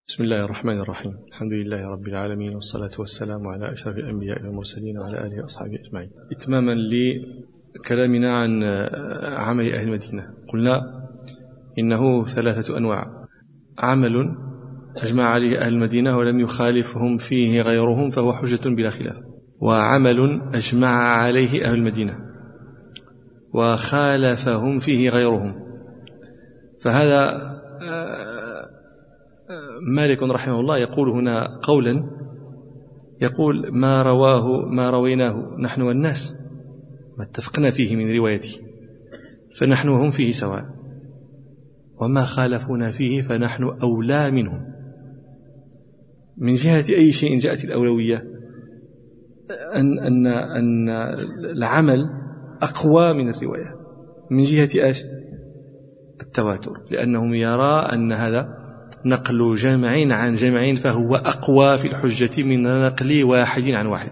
بسم الله الرحمن الرحيم. الحمد لله رب العالمين، والصلاة والسلام على أشرف الأنبياء والمرسلين وعلى آله وأصحابه أجمعين. إتماما لكلامنا عن عمل أهل المدينة، قلنا إنه 3 أنواع: عمل أجمع عليه أهل المدينة ولم يخالفهم فيه غيرهم فهو حجة بلا خلاف، وعمل أجمع عليه أهل المدينة وخالفهم فيه غيرهم. فهذا مالك رحمه الله يقول هنا قولا، يقول ما رويناه نحن والناس، ما اتفقنا فيه من روايته فنحن وهم فيه سواء، وما خالفونا فيه فنحن أولى منهم. من جهة أي شيء جاءت الأولوية؟ أن العمل أقوى من الرواية من جهة التواتر، لأنهم يرى أن هذا نقل جمع عن جمع فهو أقوى في الحجة من نقل واحد عن واحد.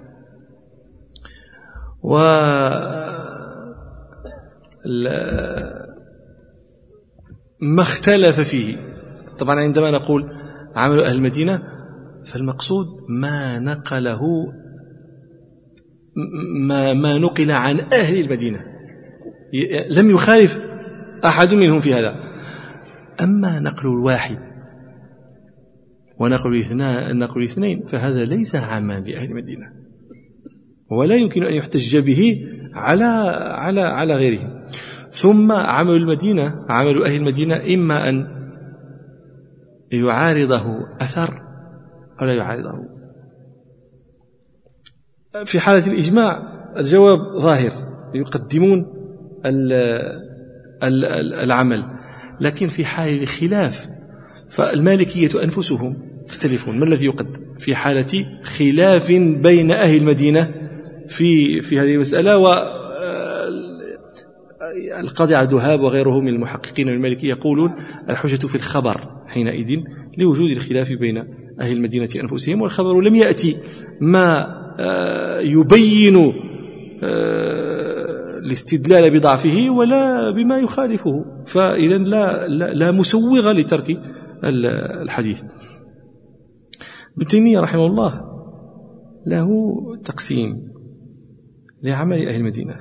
ما اختلف فيه، طبعا عندما نقول عمل أهل المدينة فالمقصود ما نقله، ما نقل عن أهل المدينة، لم يخالف أحد منهم في هذا. أما نقل الواحد ونقل الاثنين فهذا ليس عاما لأهل المدينة، ولا يمكن أن يحتج به على غيره. ثم عمل أهل المدينة إما أن يعارضه أثر أو لا يعارضه. في حالة الإجماع الجواب ظاهر، يقدمون العمل، لكن في حال الخلاف فالمالكية أنفسهم يختلفون. ما الذي يقدم في حالة خلاف بين أهل المدينة في هذه المسألة؟ والقاضي عبد الوهاب وغيره من المحققين المالكية يقولون الحجة في الخبر حينئذ لوجود الخلاف بين أهل المدينة أنفسهم، والخبر لم يأتي ما يبين الاستدلال بضعفه ولا بما يخالفه، فإذا لا مسوغ لترك الحديث. ابن تيمية رحمه الله له تقسيم لعمل أهل المدينة،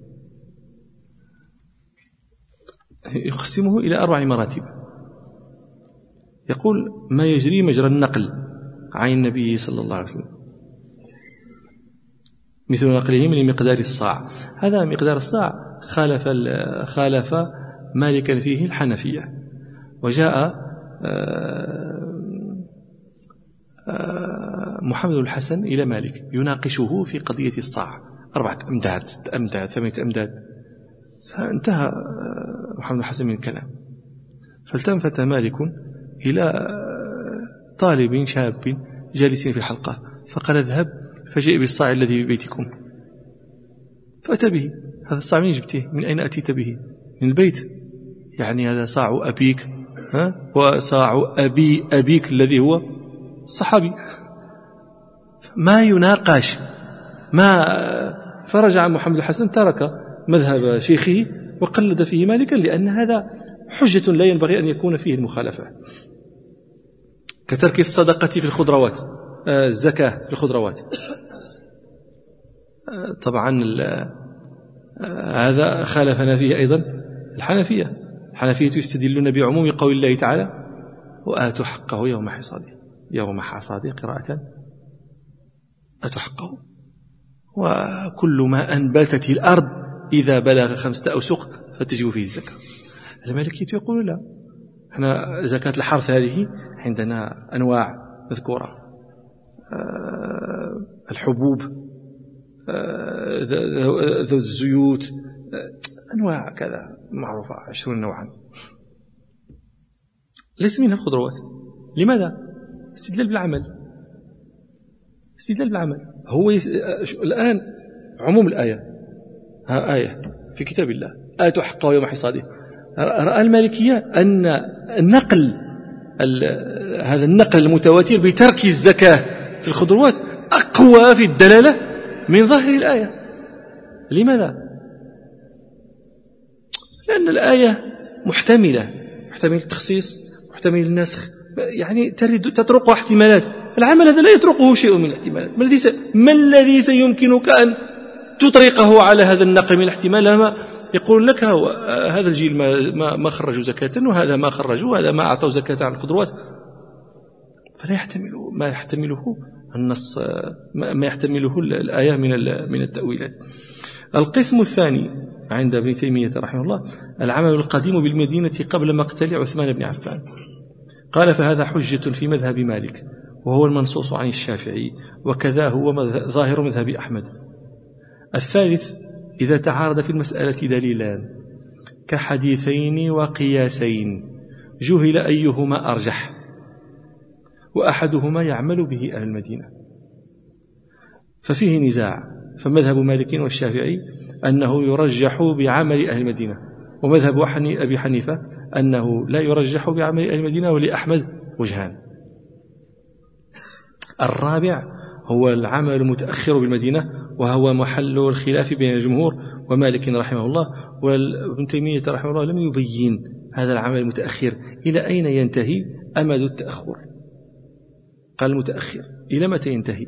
يقسمه إلى 4 مراتب. يقول ما يجري مجرى النقل عن النبي صلى الله عليه وسلم، مثل نقلهم لمقدار الصاع. هذا مقدار الصاع خالف مالكا فيه الحنفية، وجاء محمد الحسن إلى مالك يناقشه في قضية الصاع، 4 أمداد 6 أمداد 8 أمداد، فانتهى محمد الحسن من الكلام، فالتفت مالك إلى طالب شاب جالس في الحلقة فقال اذهب فجئ بالصاع الذي ببيتكم، فأتى به. هذا الصاع من جبته؟ من أين أتيت به؟ من البيت، يعني هذا صاع أبيك وصاع أبيك الذي هو الصحابي، ما يناقش. فرجع محمد الحسن، ترك مذهب شيخه وقلد فيه مالكا، لأن هذا حجة لا ينبغي أن يكون فيه المخالفة، كترك الصدقة في الخضروات، الزكاة في الخضروات. طبعا هذا خالفنا فيه أيضا الحنفية يستدلون بعموم قول الله تعالى وآتوا حقه يوم حصاده قراءة آتوا حقه. وكل ما أنبتت الأرض إذا بلغ 5 أوسق فتجب فيه الزكاة. المالكية يقول لا، احنا زكاة الحرث هذه عندنا أنواع مذكورة، الحبوب، ذو الزيوت، أنواع كذا معروفة 20 نوعا، ليس منها الخضروات. لماذا؟ استدلال بالعمل. هو الآن عموم الآية، آية في كتاب الله آتوا حقه يوم حصاده. رأى المالكية أن هذا النقل المتواتر بترك الزكاة في الخضروات أقوى في الدلالة من ظاهر الآية. لماذا؟ لأن الآية محتمل التخصيص، محتمل النسخ، يعني تطرقها احتمالات. العمل هذا لا يطرقه شيء من الاحتمالات. ما الذي سيمكنك أن تطرقه على هذا النقل من الاحتمال؟ لما يقول لك هذا الجيل ما خرجوا زكاة، وهذا ما خرجوا، وهذا ما أعطوا زكاة عن الخضروات، فلا يحتمله ما يحتمله النص، ما يحتمله الآية من التأويلات. القسم الثاني عند ابن تيمية رحمه الله العمل القديم بالمدينة قبل مقتل عثمان بن عفان. قال فهذا حجة في مذهب مالك، وهو المنصوص عن الشافعي، وكذا هو ظاهر مذهب أحمد. الثالث إذا تعارض في المسألة دليلان كحديثين وقياسين جهل أيهما أرجح، وأحدهما يعمل به أهل المدينة، ففيه نزاع. فمذهب مالك والشافعي أنه يرجح بعمل أهل المدينة، ومذهب أبي حنيفة أنه لا يرجح بعمل أهل المدينة، ولأحمد وجهان. الرابع هو العمل المتأخر بالمدينة، وهو محل الخلاف بين الجمهور ومالك رحمه الله. وابن تيمية رحمه الله لم يبين هذا العمل المتأخر إلى أين ينتهي أمد التأخر. قال المتأخر إلى متى ينتهي؟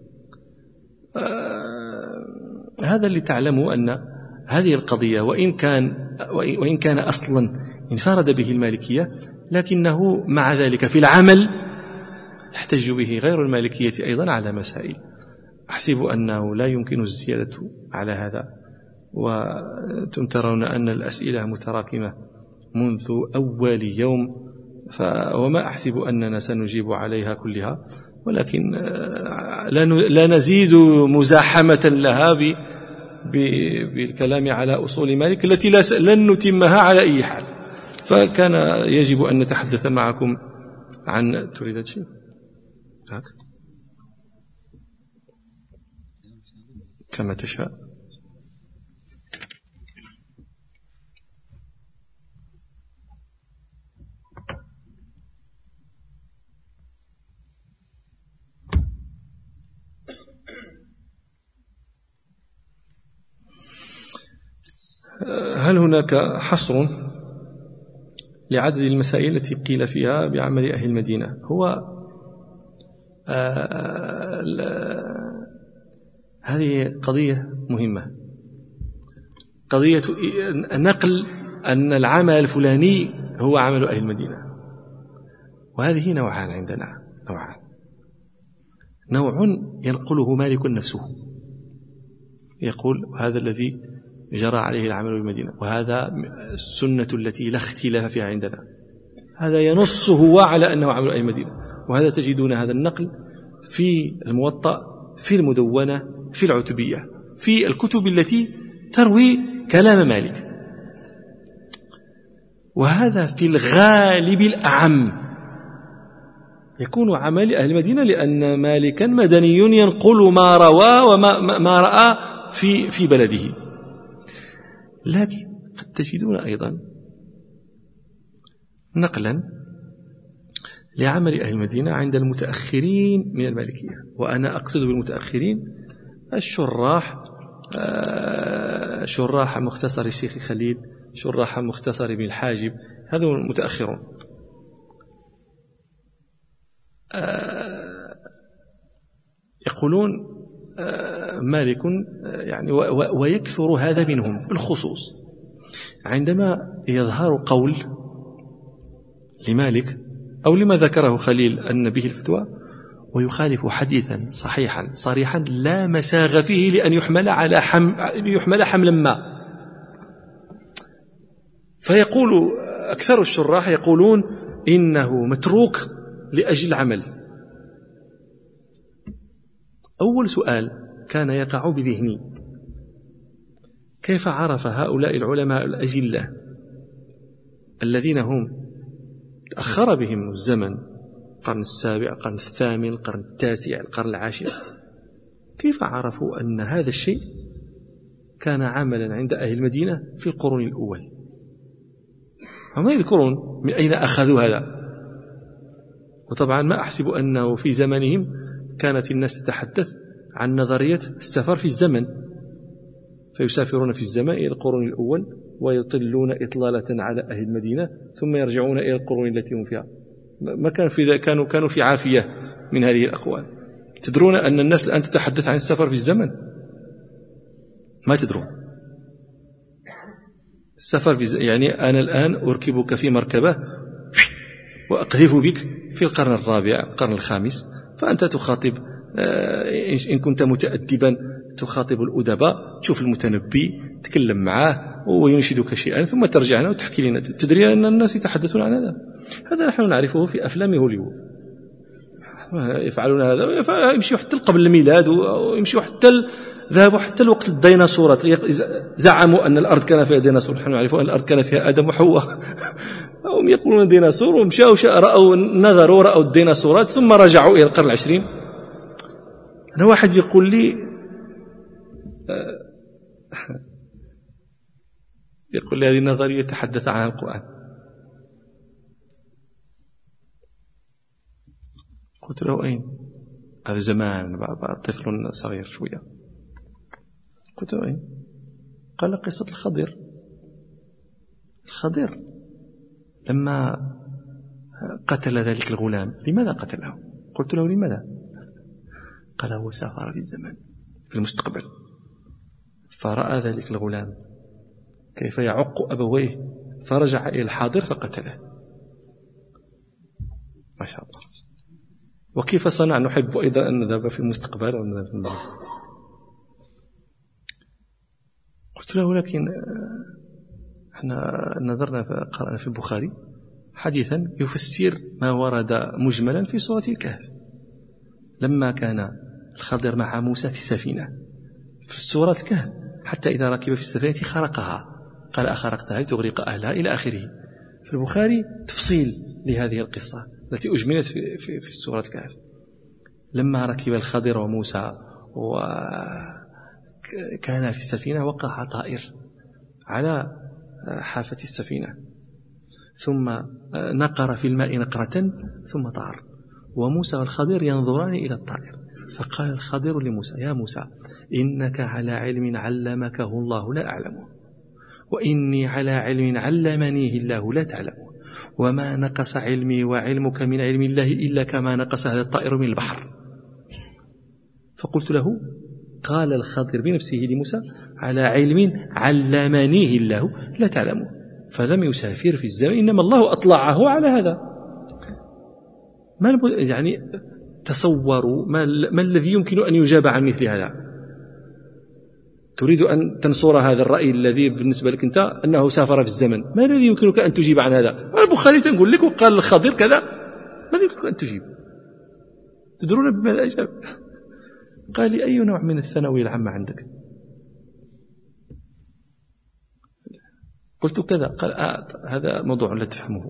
هذا اللي تعلموا أن هذه القضية وإن كان أصلا انفرد به المالكية، لكنه مع ذلك في العمل يحتج به غير المالكية أيضا على مسائل. أحسب أنه لا يمكن الزيادة على هذا، وأنتم ترون أن الأسئلة متراكمة منذ أول يوم، وما أحسب أننا سنجيب عليها كلها، ولكن لا نزيد مزاحمة لها بالكلام على أصول مالك التي لن نتمها على أي حال. فكان يجب أن نتحدث معكم عن تريد شيء كما تشاء. هل هناك حصر لعدد المسائل التي قيل فيها بعمل أهل المدينة؟ هو هذه قضية مهمة، قضية نقل أن العمل الفلاني هو عمل أهل المدينة. وهذه نوعان عندنا، نوع ينقله مالك نفسه، يقول هذا الذي جرى عليه العمل بالمدينة، وهذا السنة التي لا اختلاف فيها عندنا، هذا ينص هو على أنه عمل أهل المدينة. وهذا تجدون هذا النقل في الموطأ، في المدونة، في العتبية، في الكتب التي تروي كلام مالك. وهذا في الغالب الأعم يكون عمل أهل المدينة، لأن مالكا مدني ينقل ما روى وما رأى في بلده. لكن قد تجدون أيضا نقلا لعمل أهل المدينة عند المتأخرين من المالكية، وأنا أقصد بالمتأخرين شراح مختصر الشيخ خليل، شراح مختصر ابن الحاجب، هذا المتأخرون. يقولون مالك يعني، ويكثر هذا منهم بالخصوص عندما يظهر قول لمالك أو لما ذكره خليل أن به الفتوى، ويخالف حديثا صحيحا صريحا لا مساغ فيه لأن يحمل حملا ما. فيقول أكثر الشراح يقولون إنه متروك لأجل العمل. أول سؤال كان يقع بذهني: كيف عرف هؤلاء العلماء الأجلة الذين هم تأخر بهم الزمن، القرن السابع، القرن الثامن، القرن التاسع، القرن العاشر، كيف عرفوا أن هذا الشيء كان عملا عند أهل المدينة في القرون الأول؟ هم يذكرون من أين أخذوا هذا. وطبعا ما أحسب أنه في زمنهم كانت الناس تتحدث عن نظرية السفر في الزمن، فيسافرون في الزمن إلى القرون الأول ويطلون إطلالة على أهل المدينة، ثم يرجعون إلى القرون التي هم فيها. ما كان في كانوا في عافية من هذه الأقوال. تدرون أن الناس الآن تتحدث عن السفر في الزمن؟ ما تدرون السفر في يعني أنا الآن أركبك في مركبة وأقذف بك في القرن الرابع القرن الخامس، فأنت تخاطب إن كنت متأدبا تخاطب الأدباء، تشوف المتنبي تكلم معه وينشدك شيئا ثم ترجع لنا وتحكي لنا. تدري أن الناس يتحدثون عن هذا نحن نعرفه في أفلام هوليوود، يفعلون هذا، يمشي حتى قبل الميلاد ويمشي حتى ذهبوا حتى لوقت الديناصورات، زعموا أن الأرض كان فيها ديناصور. نحن نعرف أن الأرض كان فيها آدم وحواء، هم يقولون ديناصور، ومشاوا نظروا الديناصورات ثم رجعوا إلى القرن العشرين. أنا واحد يقول لي هذه النظرية تحدث عنها القرآن. قلت له أين؟ هذا زمان طفل صغير شوية. قلت له أين؟ قال قصة الخضر لما قتل ذلك الغلام. لماذا قتله؟ قلت له لماذا؟ قال هو سافر في الزمن في المستقبل فرأى ذلك الغلام كيف يعق أبويه فرجع إلى الحاضر فقتله. ما شاء الله. وكيف صنع؟ نحب أيضا أن نذهب في المستقبل أو نذهب في الماضي. قلت له لكن احنا قرأنا في البخاري حديثا يفسر ما ورد مجملا في سورة الكهف، لما كان الخضر مع موسى في السفينة في سورة الكهف حتى إذا ركب في السفينة خرقها، قال أخرقتها لتغرق أهلها إلى آخره. في البخاري تفصيل لهذه القصة التي أجملت في سورة الكهف. لما ركب الخضر وموسى وكان في السفينة وقع طائر على حافة السفينة ثم نقر في الماء نقرة ثم طار، وموسى والخضر ينظران إلى الطائر. فقال الخضر لموسى يا موسى إنك على علم علمكه الله لا أعلمه، وإني على علم علمنيه الله لا تعلمه، وما نقص علمي وعلمك من علم الله إلا كما نقص هذا الطائر من البحر. فقلت له قال الخضر بنفسه لموسى على علم علمنيه الله لا تعلمه، فلم يسافر في الزمن، إنما الله أطلعه على هذا. يعني تصوروا ما الذي يمكن أن يجاب عن مثل هذا. تريد أن تنصر هذا الرأي الذي بالنسبة لك أنت أنه سافر في الزمن، ما الذي يمكنك أن تجيب عن هذا؟ البخاري تنقول لك وقال الخضر كذا، ماذا يمكنك أن تجيب؟ تدرون بماذا أجاب؟ قال لي أي نوع من الثانوية العامة عندك؟ قلت كذا. قال هذا موضوع لا تفهمه.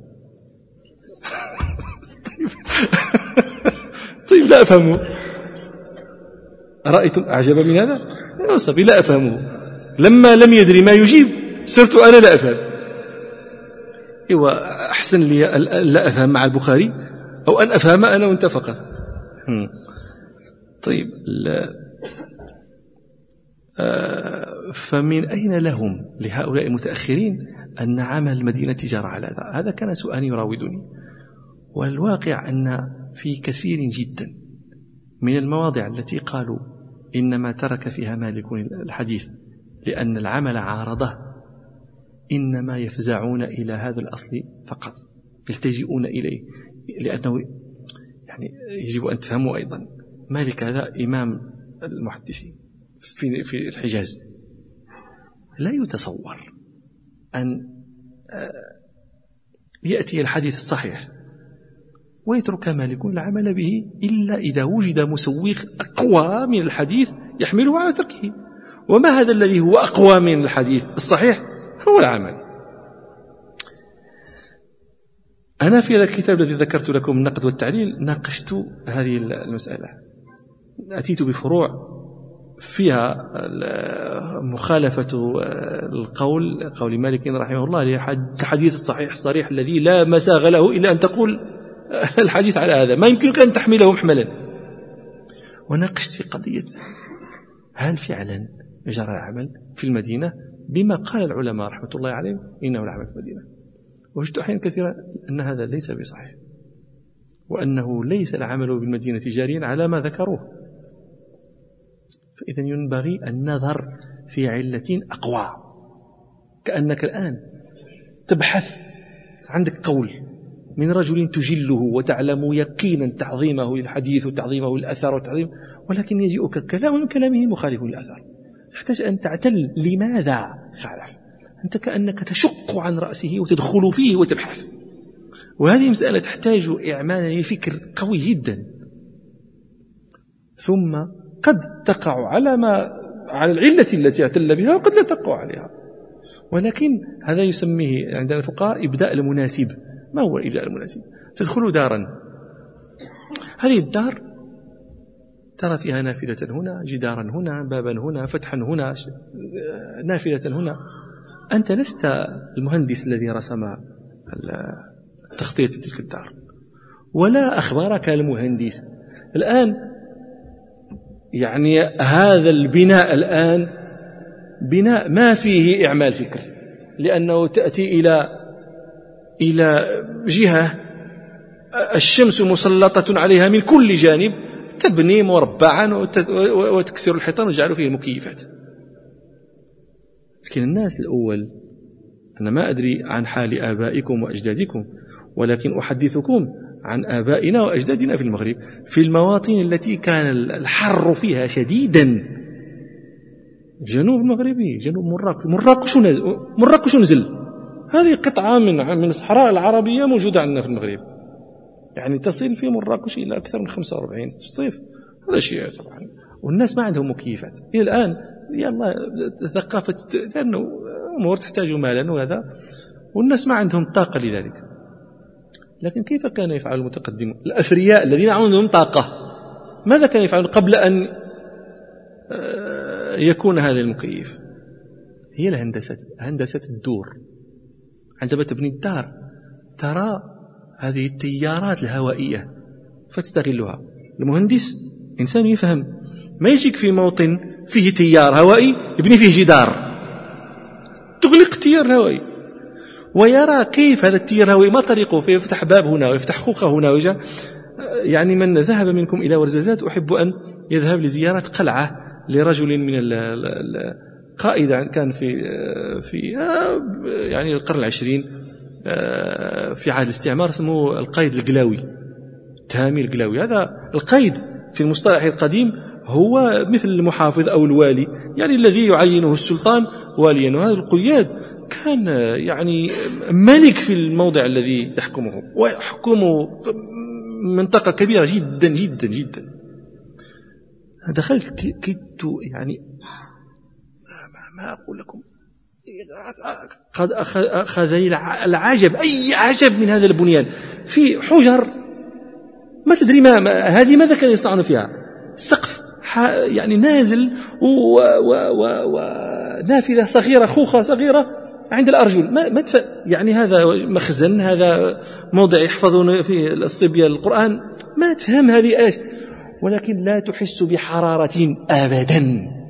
طيب لا أفهمه. أرأيتم أعجب من هذا؟ يا صبي لا أفهمه. لما لم يدري ما يجيب صرت أنا لا أفهم. إيوه أحسن لي لا أفهم مع البخاري أو أن أفهم أنا وأنت فقط. طيب فمن أين لهم لهؤلاء المتأخرين أن عمل المدينة جرى على هذا؟ هذا كان سؤال يراودني. والواقع أن في كثير جدا من المواضع التي قالوا إنما ترك فيها مالك الحديث لأن العمل عارضه، إنما يفزعون إلى هذا الأصل فقط، يلتجئون إليه، لأنه يعني يجب أن تفهموا أيضا مالك هذا إمام المحدثين في الحجاز. لا يتصور أن يأتي الحديث الصحيح ويترك مالك العمل به إلا إذا وجد مسوغ أقوى من الحديث يحمله على تركه. وما هذا الذي هو أقوى من الحديث الصحيح؟ هو العمل. أنا في هذا الكتاب الذي ذكرت لكم النقد والتعليل ناقشت هذه المسألة، أتيت بفروع فيها مخالفة قول مالك رحمه الله للحديث الصحيح الصريح الذي لا مساغ له إلا أن تقول الحديث على هذا، ما يمكنك أن تحمله محملا. وناقشت في قضية هل فعلا جرى العمل في المدينة بما قال العلماء رحمة الله عليهم إنه العمل في المدينة. وجدت أحيانا كثيرا أن هذا ليس بصحيح، وأنه ليس العمل بالمدينة جاريا على ما ذكروه. فإذا ينبغي النظر في علة أقوى. كأنك الآن تبحث، عندك قول من رجل تجله وتعلم يقينا تعظيمه للحديث وتعظيمه للأثر وتعظيم، ولكن يجيئك كلام من كلامه مخالف للأثر، تحتاج أن تعتل لماذا خالف. أنت كأنك تشق عن رأسه وتدخل فيه وتبحث، وهذه مسألة تحتاج إعمالا لفكر قوي جدا. ثم قد تقع على العلة التي اعتل بها، وقد لا تقع عليها، ولكن هذا يسميه عندنا الفقهاء إبداء المناسب. ما هو الإبداء المناسب؟ تدخل دارا، هذه الدار ترى فيها نافذة هنا، جدارا هنا، بابا هنا، فتحا هنا، نافذة هنا. أنت لست المهندس الذي رسم تخطيط تلك الدار، ولا أخبرك المهندس. الآن يعني هذا البناء الآن بناء ما فيه إعمال فكر، لأنه تأتي إلى جهة الشمس مسلطة عليها من كل جانب، تبني مربعا وتكسر الحيطان وتجعل فيه المكيفات. لكن الناس الأول، أنا ما أدري عن حال آبائكم وأجدادكم، ولكن أحدثكم عن آبائنا وأجدادنا في المغرب، في المواطن التي كان الحر فيها شديدا. جنوب المغربي، جنوب مراكش نزل، هذه قطعة من الصحراء العربية موجودة عندنا في المغرب، يعني تصل في مراكش إلى أكثر من 45 في الصيف. هذا شيء طبعا، والناس ما عندهم مكيفات إلى الآن. يلا ثقافة، لأنه أمور تحتاج مالا وهذا، والناس ما عندهم طاقة لذلك. لكن كيف كان يفعل المتقدمون الأثرياء الذين عندهم طاقة؟ ماذا كان يفعل قبل أن يكون هذا المكيف؟ هي هندسة الدور. عندما تبني الدار ترى هذه التيارات الهوائية فتستغلها. المهندس إنسان يفهم، ما يجيك في موطن فيه تيار هوائي يبني فيه جدار، تغلق التيار الهوائي، ويرى كيف هذا التيار الهوائي ما طريقه، فيفتح باب هنا ويفتح خوخة هنا ويجا. يعني من ذهب منكم إلى ورزازات أحب أن يذهب لزيارة قلعة لرجل من قائد كان في يعني القرن العشرين في عهد الاستعمار، اسمه القائد القلاوي، تهامي القلاوي. هذا القائد في المصطلح القديم هو مثل المحافظ أو الوالي، يعني الذي يعينه السلطان واليا. وهذا القياد كان يعني ملك في الموضع الذي يحكمه، ويحكم منطقة كبيرة جدا جدا جدا. دخلت كدت يعني ما أقول لكم، قد أخذني العجب، أي عجب من هذا البنيان، في حجر ما تدري هذه ماذا كان يصنعون فيها، سقف يعني نازل ونافذة صغيرة، خوخة صغيرة عند الأرجل، ما يعني هذا مخزن، هذا موضع يحفظون فيه الصبية القرآن، ما تفهم هذه إيش. ولكن لا تحس بحرارة أبدا،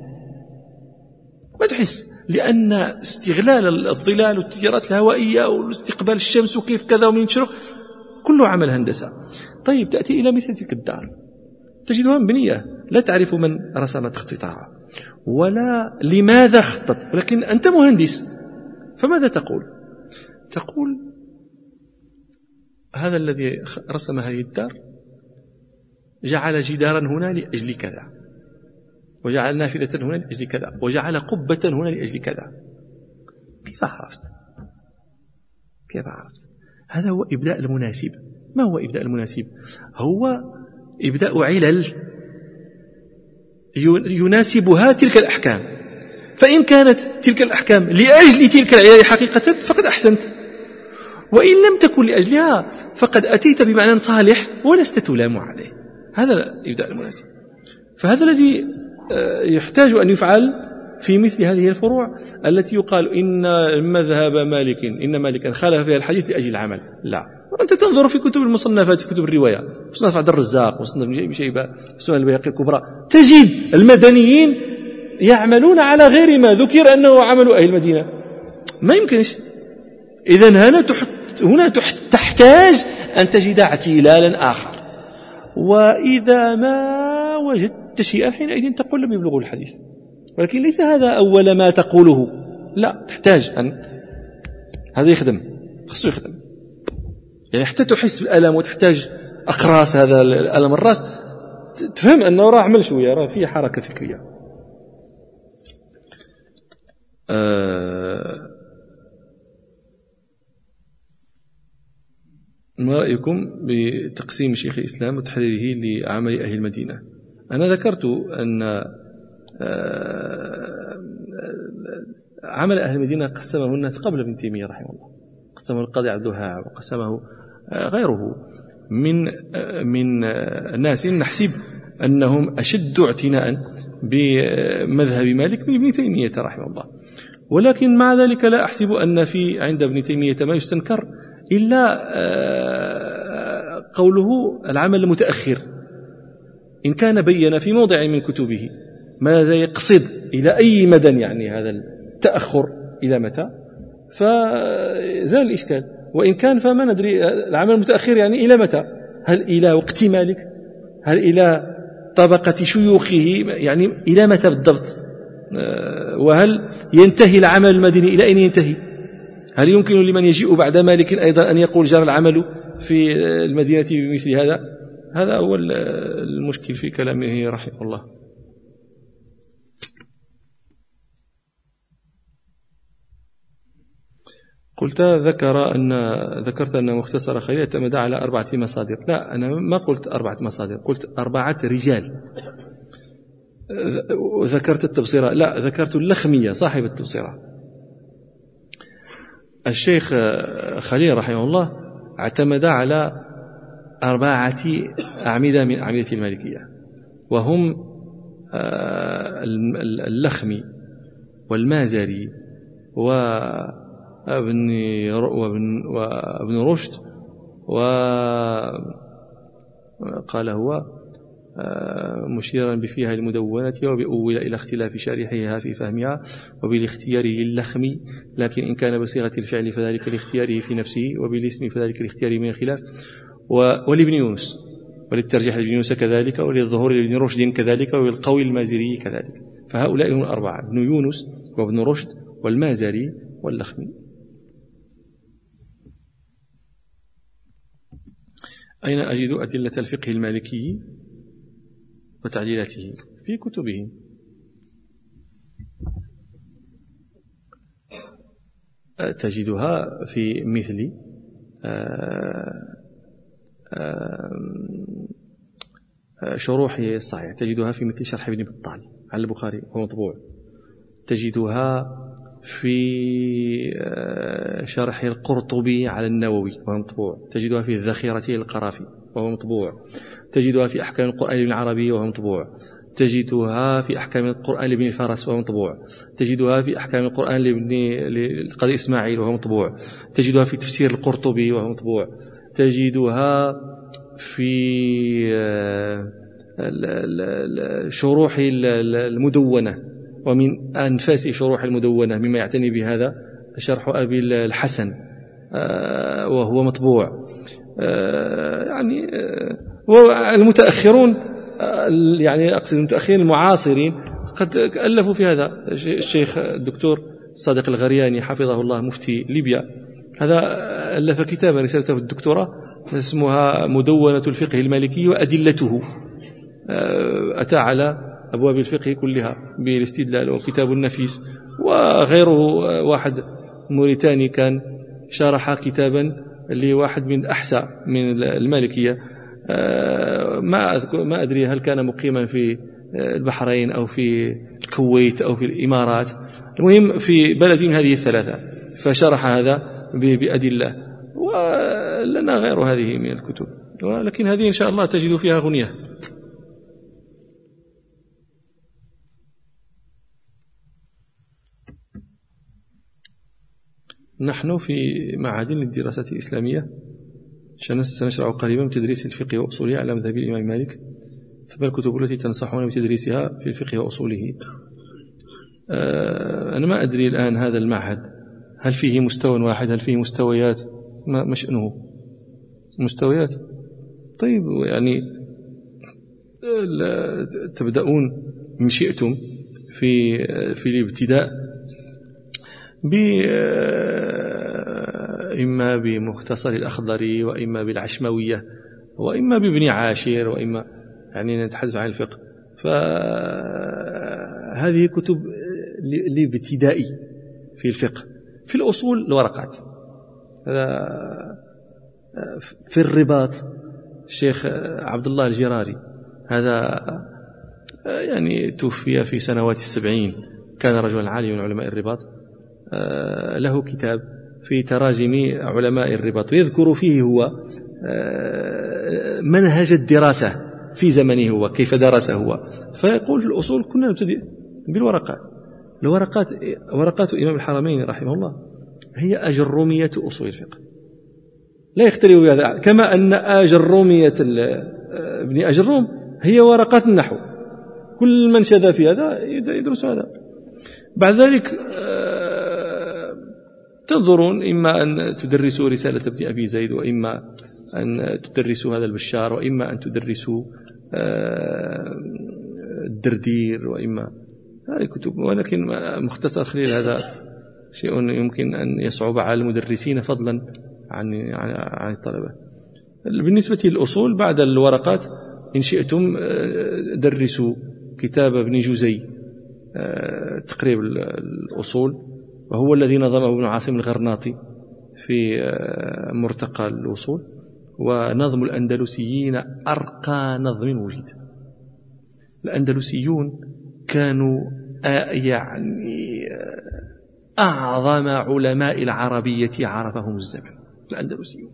ما تحس، لأن استغلال الظلال والتيارات الهوائية واستقبال الشمس وكيف كذا ومن شرق كله عمل هندسة. طيب تأتي إلى مثل تلك الدار تجدها مبنية، لا تعرف من رسم تخطيطها ولا لماذا خطط، ولكن أنت مهندس، فماذا تقول؟ تقول هذا الذي رسم هذه الدار جعل جدارا هنا لأجل كذا، وجعل نافذة هنا لأجل كذا، وجعل قبة هنا لأجل كذا. كيف عرفت؟ هذا هو إبداء المناسب. ما هو إبداء المناسب؟ هو إبداء علل يناسبها تلك الأحكام، فإن كانت تلك الأحكام لأجل تلك العلل حقيقة فقد أحسنت، وإن لم تكن لأجلها فقد أتيت بمعنى صالح ولست تلام عليه. هذا إبداء المناسب. فهذا الذي يحتاج أن يفعل في مثل هذه الفروع التي يقال إن مذهب مالك، إن مالكا خالف فيها الحديث لأجل العمل. لا، أنت تنظر في كتب المصنفات، في كتب الرواية، مصنف عبد الرزاق، مصنف شيبة، سنن البيهقي الكبرى، تجد المدنيين يعملون على غير ما ذكر أنه عمل أهل المدينة. ما يمكنش. إذن هنا تحتاج أن تجد اعتلالا آخر. وإذا ما وجدت شيئا حينئذ تقول لم يبلغوا الحديث، ولكن ليس هذا أول ما تقوله، لا، تحتاج أن هذا يخدم، خصو يخدم، يعني حتى تحس بالألم وتحتاج أقراص هذا الألم الرأس تفهم أنه راه عمل شوية، راه فيه حركة فكرية. ما رأيكم بتقسيم شيخ الإسلام وتحريره لعمل أهل المدينة؟ أنا ذكرت أن عمل أهل المدينة قسمه الناس قبل ابن تيمية رحمه الله، قسمه القاضي عبد الوهاب وقسمه غيره من الناس نحسب أنهم أشد اعتناء بمذهب مالك من ابن تيمية رحمه الله، ولكن مع ذلك لا أحسب أن في عند ابن تيمية ما يستنكر إلا قوله العمل المتأخر، إن كان بين في موضع من كتبه ماذا يقصد إلى أي مدى يعني هذا التأخر إلى متى، فزال الإشكال. وإن كان فما ندري العمل المتأخر يعني إلى متى، هل إلى وقت مالك، هل إلى طبقة شيوخه، يعني إلى متى بالضبط، وهل ينتهي العمل المدني إلى أين ينتهي، هل يمكن لمن يجيء بعد مالك أيضا أن يقول جرى العمل في المدينة بمثل هذا؟ هذا هو المشكل في كلامه رحمه الله. ذكرت أن مختصر خليل اعتمد على 4 مصادر. لا، أنا ما قلت 4 مصادر، قلت 4 رجال. ذكرت التبصرة، لا، ذكرت اللخمية صاحب التبصرة. الشيخ خليل رحمه الله اعتمد على 4 أعمدة من أعمدة المالكية، وهم اللخمي والمازري وابن رشد، وقال هو مشيرا بفيها المدونة وبأول إلى اختلاف شارحها في فهمها وبالاختيار للخمي، لكن إن كان بصيغة الفعل فذلك لاختياره في نفسه، وبالاسم فذلك الاختيار من الخلاف، ولابن يونس، وللترجيح لابن يونس كذلك، وللظهور لابن رشد كذلك، وللقوي المازري كذلك. فهؤلاء هم 4: ابن يونس وابن رشد والمازري واللخمي. أين أجد أدلة الفقه المالكي وتعليلاته؟ في كتبه. تجدها في مثل شروح الصحيح، تجدها في مثل شرح ابن بطال على البخاري وهو مطبوع، تجدها في شرح القرطبي على النووي وهو مطبوع، تجدها في الذخيرة القرافي وهو مطبوع، تجدها في أحكام القرآن لابن العربي وهو مطبوع، تجدها في أحكام القرآن لابن الفارس وهو مطبوع، تجدها في أحكام القرآن للقاضي إسماعيل وهو مطبوع، تجدها في تفسير القرطبي وهو مطبوع، تجدها في شروح المدونة، ومن أنفاس شروح المدونة مما يعتني بهذا شرح أبي الحسن وهو مطبوع. يعني والمتأخرون، يعني أقصد المتأخرين المعاصرين، قد ألفوا في هذا. الشيخ الدكتور صادق الغرياني حفظه الله مفتي ليبيا، هذا ألف كتابا رسالته في الدكتوراه اسمها مدونة الفقه المالكي وأدلته، أتى على أبواب الفقه كلها بالاستدلال، وكتاب النفيس. وغيره واحد موريتاني كان شرح كتابا لواحد من أحسى من المالكية، ما أدري هل كان مقيما في البحرين أو في الكويت أو في الإمارات، المهم في بلد من هذه الثلاثة، فشرح هذا بأدلة. ولنا غير هذه من الكتب، ولكن هذه إن شاء الله تجد فيها غنية. نحن في معهد للدراسات الإسلامية سنشرع قريبا بتدريس الفقه وأصوله على مذهب الإمام مالك، فما الكتب التي تنصحون بتدريسها في الفقه وأصوله؟ أنا ما أدري الآن هذا المعهد هل فيه مستوى واحد، هل فيه مستويات، ما شأنه؟ مستويات. طيب يعني تبدأون إن شئتم في الابتداء إما بمختصر الأخضري، وإما بالعشموية، وإما بابن عاشر، وإما يعني نتحدث عن الفقه. فهذه كتب الابتدائي في الفقه. في الأصول الورقات، هذا في الرباط الشيخ عبد الله الجراري، هذا يعني توفي في سنوات 70، كان رجلا عاليا من علماء الرباط، له كتاب في تراجم علماء الرباط، ويذكر فيه هو منهج الدراسة في زمنه هو، كيف درس هو. فيقول في الأصول كنا نبتدئ بالورقات. ورقات إمام الحرمين رحمه الله هي أجرومية أصول الفقه، لا يختلف بهذا، كما أن أجرومية ابن أجروم هي ورقات النحو، كل من شذ في هذا يدرس هذا. بعد ذلك تنظرون إما أن تدرسوا رسالة ابن أبي زيد، وإما أن تدرسوا هذا البشار، وإما أن تدرسوا الدردير، وإما هذه كتب. ولكن مختصر خليل هذا شيء يمكن أن يصعب على المدرسين فضلا عن الطلبة. بالنسبة للأصول بعد الورقات إن شئتم درسوا كتاب ابن جزي تقريب الأصول، وهو الذي نظمه ابن عاصم الغرناطي في مرتقى الأصول. ونظم الأندلسيين أرقى نظم وجد. الأندلسيون كانوا يعني أعظم علماء العربية عرفهم الزمن، الأندلسيون.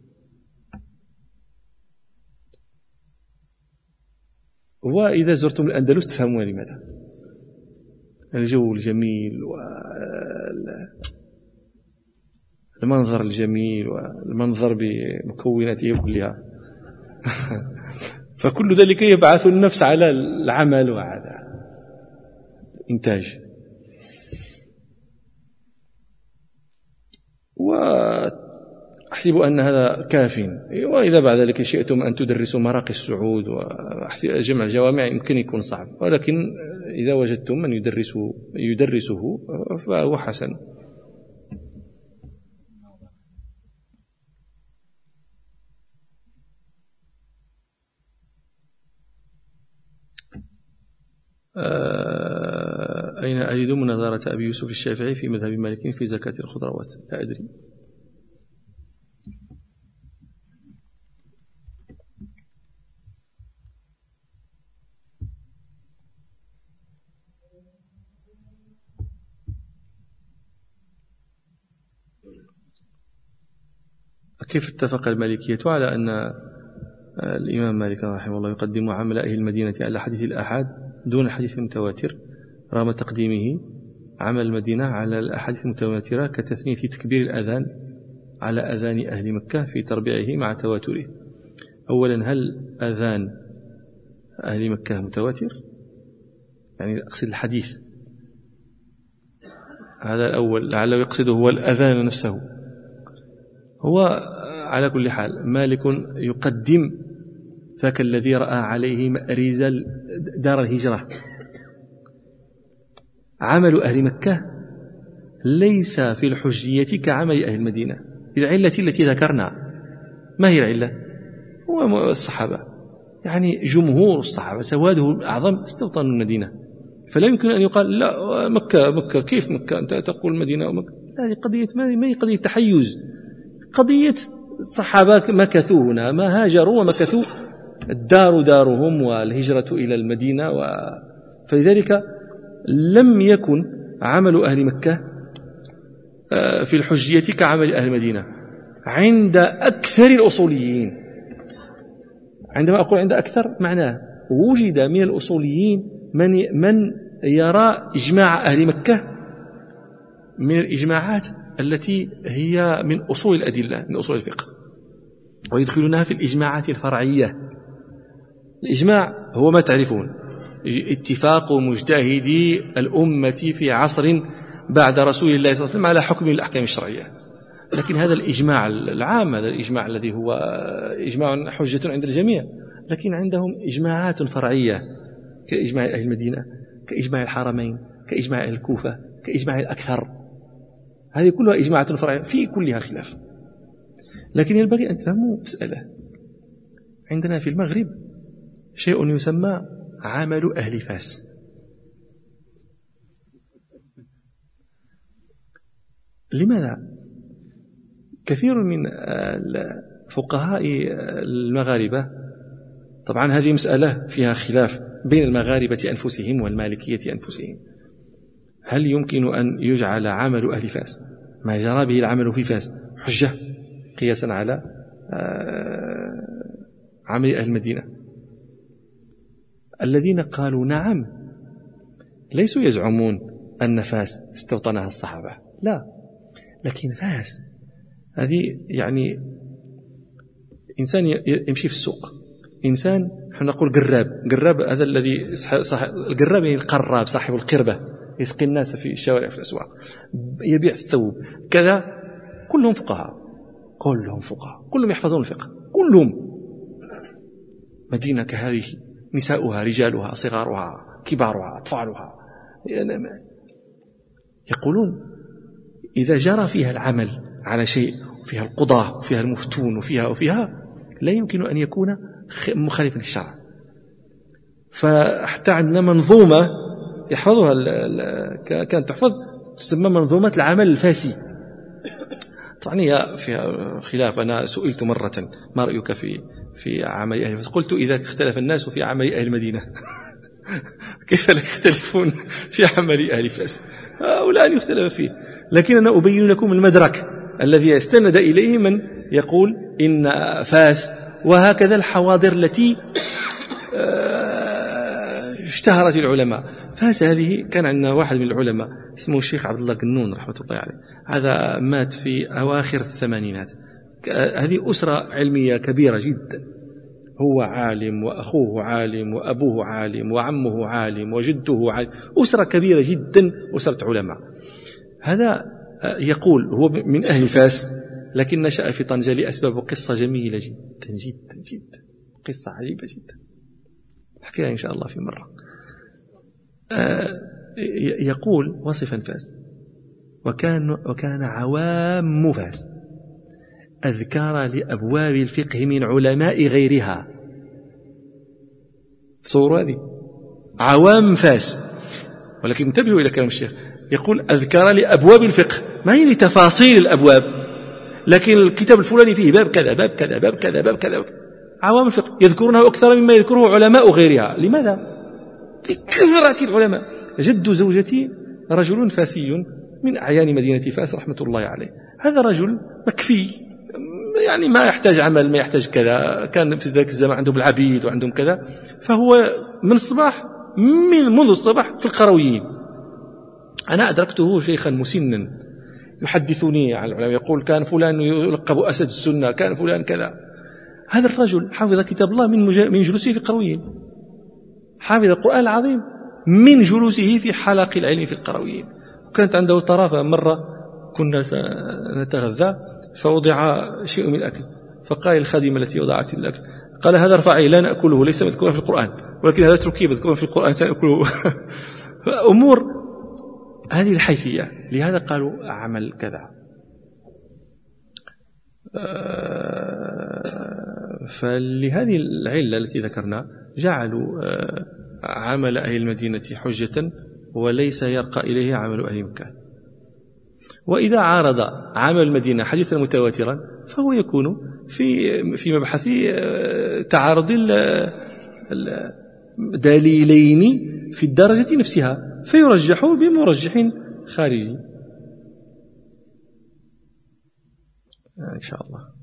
وإذا زرتم الأندلس تفهمون لماذا. الجو الجميل والمنظر الجميل والمنظر بمكوناته كلها فكل ذلك يبعث النفس على العمل وعلى الإنتاج. وأحسب أن هذا كاف. وإذا بعد ذلك شئتم أن تدرسوا مراقي السعود وجمع الجوامع يمكن يكون صعب، ولكن إذا وجدتم من يدرسه فهو حسن. أين أجد مناظرة أبي يوسف الشافعي في مذهب مالك في زكاة الخضروات؟ لا أدري. كيف اتفق المالكية على أن الإمام مالك رحمه الله يقدم عملائه المدينة على حديث الآحاد دون الحديث المتواتر، رغم تقديمه عمل المدينة على الأحاديث المتواترة كتثنية تكبير الأذان على أذان أهل مكة في تربيعه مع تواتره؟ أولا، هل أذان أهل مكة متواتر؟ يعني أقصد الحديث هذا الأول، لعله يقصده هو الأذان نفسه. هو على كل حال مالك يقدم ذاك الذي رأى عليه مأريز دار الهجرة. عمل أهل مكة ليس في الحجية كعمل أهل المدينة العلة التي ذكرنا. ما هي العلة؟ هو الصحابة، يعني جمهور الصحابة سواده الأعظم استوطنوا المدينة، فلا يمكن أن يقال لا مكة كيف مكة أنت تقول المدينة ومكة. هذه قضية ما هي قضية تحيز، قضية الصحابة مكثوا هنا، ما هاجروا ومكثوا، الدار دارهم والهجرة إلى المدينة. فلذلك لم يكن عمل أهل مكة في الحجية كعمل أهل المدينة عند أكثر الأصوليين. عندما أقول عند أكثر معناه وجد من الأصوليين من يرى إجماع أهل مكة من الإجماعات التي هي من أصول الأدلة، من أصول الفقه، ويدخلونها في الإجماعات الفرعية. الإجماع هو ما تعرفون، اتفاق مجتهدي الأمة في عصر بعد رسول الله صلى الله عليه وسلم على حكم الأحكام الشرعية. لكن هذا الإجماع العام، هذا الإجماع الذي هو إجماع حجة عند الجميع، لكن عندهم إجماعات فرعية كإجماع أهل المدينة، كإجماع الحرمين، كإجماع أهل الكوفة، كإجماع الأكثر. هذه كلها إجماعات فرعية في كلها خلاف. لكن ينبغي أن تفهموا مسألة. عندنا في المغرب شيء يسمى عمل أهل فاس. لماذا؟ كثير من الفقهاء المغاربة، طبعا هذه مسألة فيها خلاف بين المغاربة أنفسهم والمالكية أنفسهم، هل يمكن أن يجعل عمل أهل فاس ما جرى به العمل في فاس حجة قياسا على عمل أهل المدينة؟ الذين قالوا نعم ليسوا يزعمون أن فاس استوطنها الصحابة، لا، لكن فاس هذه يعني إنسان يمشي في السوق، إنسان نحن نقول قراب هذا الذي القراب يعني القراب صاحب القربة يسقي الناس في الشوارع في الأسواق، يبيع الثوب كذا، كلهم فقهاء، كلهم يحفظون الفقه، كلهم. مدينة كهذه نساؤها رجالها صغارها كبارها أطفالها، يقولون إذا جرى فيها العمل على شيء، وفيها القضاة وفيها المفتون وفيها لا يمكن أن يكون مخالفا للشرع. فحتى عندنا منظومة يحفظها كانت تحفظ تسمى منظومة العمل الفاسي. طبعا هي فيها خلاف. أنا سئلت مرة ما رأيك في عمل أهل فاس؟ قلت إذا اختلف الناس في عمل أهل المدينة كيف لا يختلفون في عمل أهل فاس؟ هؤلاء يختلف فيه، لكن أنا أبين لكم المدرك الذي يستند إليه من يقول إن فاس، وهكذا الحواضر التي اشتهرت العلماء. فاس هذه كان عندنا واحد من العلماء اسمه الشيخ عبد الله قنون رحمة الله عليه، هذا مات في أواخر الثمانينات. هذه أسرة علمية كبيرة جدا، هو عالم وأخوه عالم وأبوه عالم وعمه عالم وجده عالم، أسرة كبيرة جدا، أسرة علماء. هذا يقول هو من أهل فاس، لكن نشأ في طنجة لأسباب قصة جميلة جدا جدا جدا، قصة عجيبة جدا نحكيها إن شاء الله في مرة. يقول وصفا فاس: وكان عوام فاس أذكار لأبواب الفقه من علماء غيرها. تصوروا هذه عوام فاس، ولكن انتبهوا إلى كلام الشيخ، يقول أذكار لأبواب الفقه، ما هي لتفاصيل الأبواب، لكن الكتاب الفلاني فيه باب كذا باب كذا باب كذا باب كذا. عوام الفقه يذكرونه أكثر مما يذكره علماء غيرها. لماذا؟ لكثرة العلماء. جد زوجتي رجل فاسي من أعيان مدينة فاس رحمة الله عليه، هذا رجل مكفي، يعني ما يحتاج عمل، ما يحتاج كذا، كان في ذاك الزمان عندهم العبيد وعندهم كذا، فهو من الصباح منذ الصباح في القرويين. أنا أدركته شيخا مسنا يحدثني عن العلماء، يقول كان فلان يلقب أسد السنة، كان فلان كذا. هذا الرجل حافظ كتاب الله من جلوسه في القرويين، حافظ القرآن العظيم من جلوسه في حلق العلم في القرويين. وكانت عنده طرافة، مرة كنا نتغذى فوضع شيء من الأكل، فقال الخادمة التي وضعت الأكل، قال هذا ارفعي لا نأكله، ليس مذكورا في القرآن، ولكن هذا اتركيه مذكورا في القرآن سنأكله. أمور هذه الحيثية، لهذا قالوا عمل كذا. فلهذه العلة التي ذكرنا جعلوا عمل أهل المدينة حجة، وليس يرقى إليه عمل أهل مكة. وإذا عارض عمل المدينة حديثا متواترا فهو يكون في مبحث تعارض دليلين في الدرجة نفسها، فيرجح بمرجح خارجي إن شاء الله.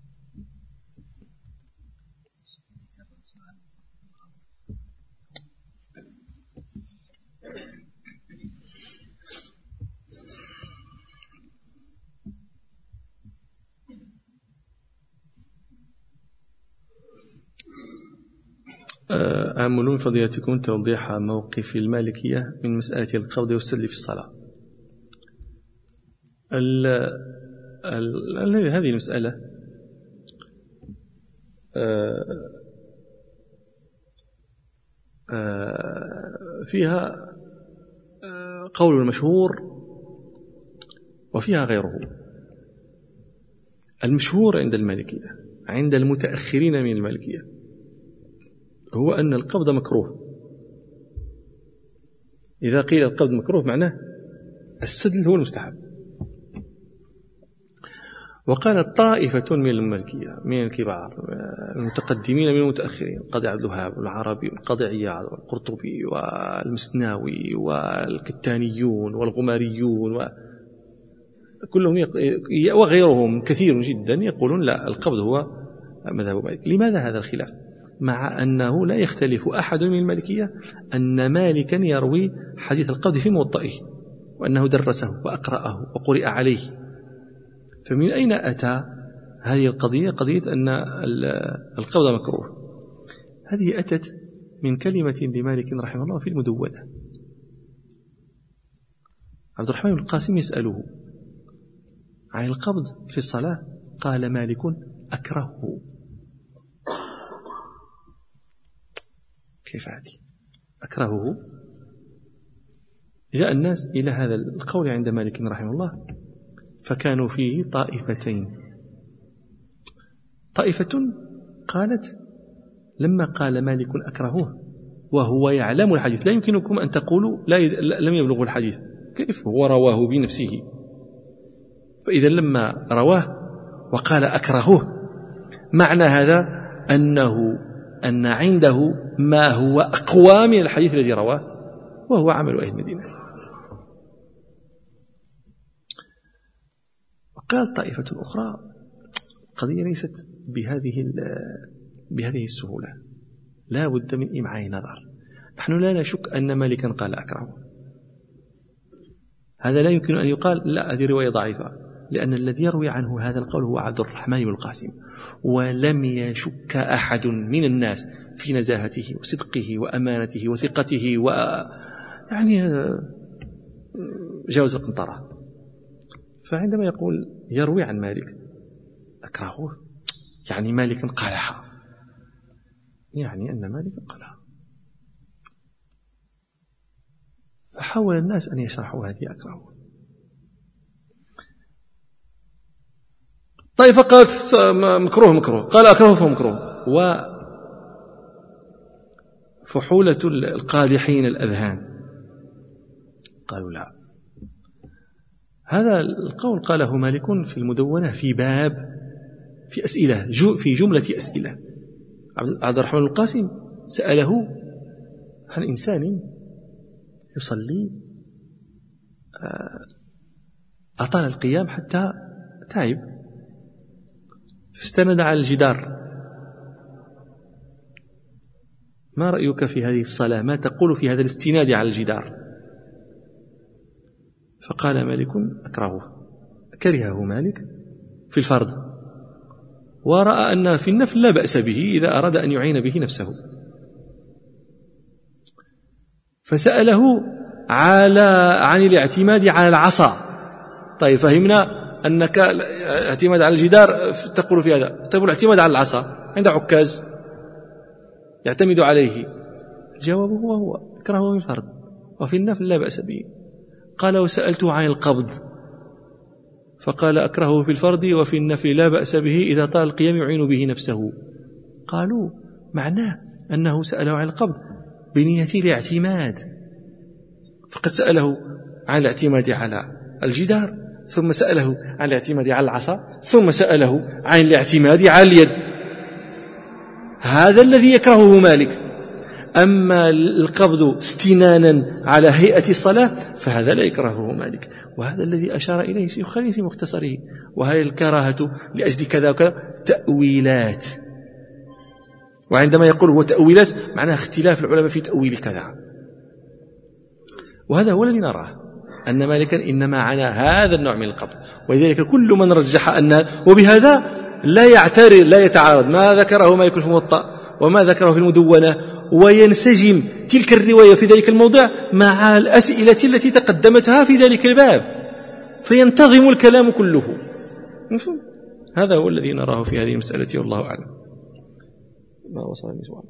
آمل من فضيلتكم توضيح موقف المالكية من مسألة القبض والسدل في الصلاة. هذه المسألة فيها قول مشهور وفيها غيره. المشهور عند المالكية، عند المتأخرين من المالكية، هو أن القبض مكروه. إذا قيل القبض مكروه معناه السدل هو المستحب. وقالت طائفة من المالكية من الكبار المتقدمين من المتأخرين، القاضي عبد الوهاب والعربي والقاضي عياض والقرطبي والمسناوي والكتانيون والغماريون كلهم وغيرهم كثير جدا يقولون لا، القبض هو مذهب مالك. لماذا هذا الخلاف؟ مع أنه لا يختلف أحد من المالكية أن مالكا يروي حديث القبض في موطئه، وأنه درسه وأقرأه وقرئ عليه. فمن أين أتى هذه القضية، قضية أن القبض مكروه؟ هذه أتت من كلمة لمالك رحمه الله في المدونة. عبد الرحمن بن القاسم يسأله عن القبض في الصلاة، قال مالك أكرهه. كيف عادي أكرهه؟ جاء الناس إلى هذا القول عند مالك رحمه الله، فكانوا فيه طائفتين. طائفة قالت لما قال مالك أكرهه وهو يعلم الحديث، لا يمكنكم أن تقولوا لم يبلغ الحديث، كيف هو رواه بنفسه؟ فإذا لما رواه وقال أكرهه، معنى هذا أن عنده ما هو أقوى من الحديث الذي رواه، وهو عمل أهل المدينة. وقال طائفة أخرى القضية ليست بهذه السهولة، لا بد من إمعان نظر. نحن لا نشك أن مالكا قال أكرهه، هذا لا يمكن أن يقال لا هذه رواية ضعيفة، لأن الذي يروي عنه هذا القول هو عبد الرحمن بن القاسم، ولم يشك أحد من الناس في نزاهته وصدقه وأمانته وثقته، يعني جاوز القنطرة. فعندما يقول يروي عن مالك أكرهه، يعني مالك قالها، يعني أن مالك قالها. فحاول الناس أن يشرحوا هذه أكرهه. طائفة قالت مكروه، قال أكرهه فمكروه. وفحولة القادحين الأذهان قالوا لا، هذا القول قاله مالك في المدونة في باب في أسئلة، في جملة أسئلة. عبد الرحمن القاسم سأله عن إنسان يصلي أطال القيام حتى تعب، فاستند على الجدار. ما رأيك في هذه الصلاة؟ ما تقول في هذا الاستناد على الجدار؟ فقال مالك أكرهه، كرهه مالك في الفرض، ورأى أن في النفل لا بأس به إذا أراد أن يعين به نفسه. فسأله عن الاعتماد على العصا. طيب فهمنا أنك اعتماد على الجدار تقول في هذا، طيب الاعتماد على العصا عند عكاز يعتمد عليه، الجواب هو يكرهه في الفرض وفي النفل لا بأس به. قال وسألته عن القبض فقال أكرهه في الفرض وفي النفل لا بأس به إذا طال القيام يعين به نفسه. قالوا معناه أنه سأله عن القبض بنية الاعتماد، فقد سأله عن الاعتماد على الجدار، ثم سأله عن الاعتماد على العصا، ثم سأله عن الاعتماد على اليد. هذا الذي يكرهه مالك. أما القبض استنانا على هيئة الصلاة فهذا لا يكرهه مالك، وهذا الذي أشار إليه شيخ خليل في مختصره. وهي الكراهة لأجل كذا وكذا تأويلات، وعندما يقول هو تأويلات معناه اختلاف العلماء في تأويل كذا، وهذا هو الذي نراه أن مالكا إنما عنى هذا النوع من القبض. ولذلك كل من رجح أن، وبهذا لا يتعارض ما ذكره مالك في الموطأ وما ذكره في المدونة، وينسجم تلك الرواية في ذلك الموضع مع الأسئلة التي تقدمتها في ذلك الباب، فينتظم الكلام كله. مفهوم؟ هذا هو الذي نراه في هذه المسألة والله أعلم. ما وصلني سؤال.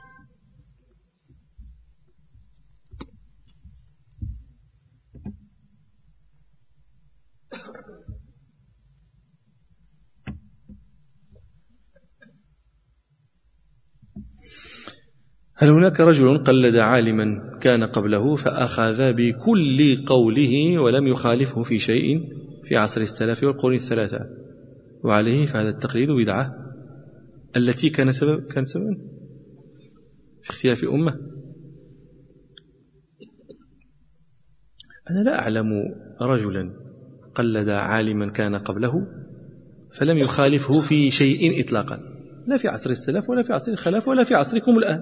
هل هناك رجل قلد عالما كان قبله فأخذ بكل قوله ولم يخالفه في شيء في عصر السلف والقرون الثلاثة وعليه فهذا التقليد بدعة التي كان سببا في اختلاف الأمة؟ أنا لا أعلم رجلا قلد عالما كان قبله فلم يخالفه في شيء إطلاقا، لا في عصر السلف ولا في عصر الخلف ولا في عصركم الآن.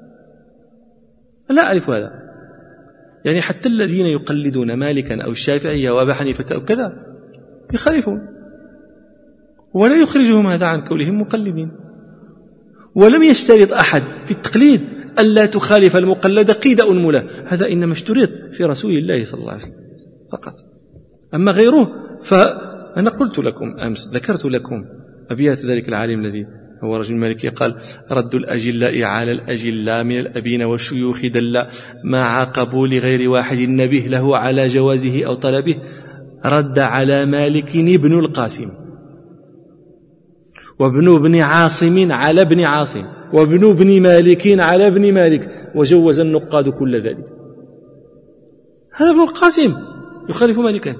لا أعرف هذا. يعني حتى الذين يقلدون مالكا أو الشافعية وأبا حنيفة أو كذا يخالفون، ولا يخرجهم هذا عن كونهم مقلدين. ولم يشترط أحد في التقليد ألا تخالف المقلد قيد أنملة، هذا إنما اشترط في رسول الله صلى الله عليه وسلم فقط. أما غيره فأنا قلت لكم أمس، ذكرت لكم أبيات ذلك العالم الذي هو رجل مالكي قال: رد الأجلاء على الأجلاء من الأبين والشيوخ دل ما عاقبوا لغير واحد نبه له على جوازه أو طلبه، رد على مالك ابن القاسم وابن ابن عاصم على ابن عاصم وابن ابن مالك على ابن مالك وجوز النقاد كل ذلك. هذا ابن القاسم يخالف مالكا،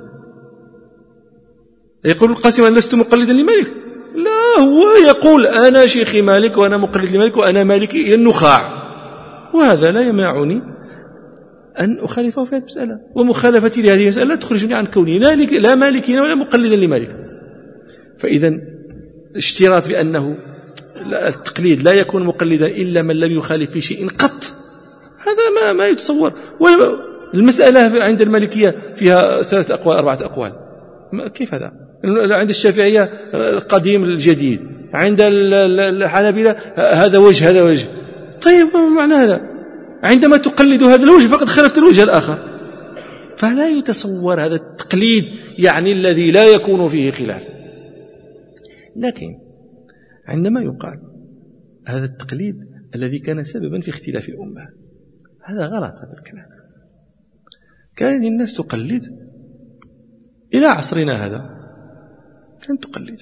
يقول القاسم أن لست مقلدا لمالك، لا، هو يقول أنا شيخي مالك وأنا مقلد لمالك وأنا مالكي إلى النخاع، وهذا لا يمنعني أن أخالفه في هذه المسألة، ومخالفتي لهذه المسألة لا تخرجني عن كوني لا مالكي ولا مقلدا لمالك. فإذا اشتراط بأنه التقليد لا يكون مقلدا إلا من لم يخالف في شيء قط، هذا ما يتصور. المسألة عند المالكية فيها 3 أقوال 4 أقوال، كيف هذا؟ عند الشافعية القديم الجديد، عند الحنابلة هذا وجه هذا وجه. طيب ما معنى هذا؟ عندما تقلد هذا الوجه فقد خالفت الوجه الآخر. فلا يتصور هذا التقليد يعني الذي لا يكون فيه خلاف. لكن عندما يقال هذا التقليد الذي كان سببا في اختلاف الأمة، هذا غلط. هذا الكلام كان الناس تقلد إلى عصرنا هذا، كانت تقلد،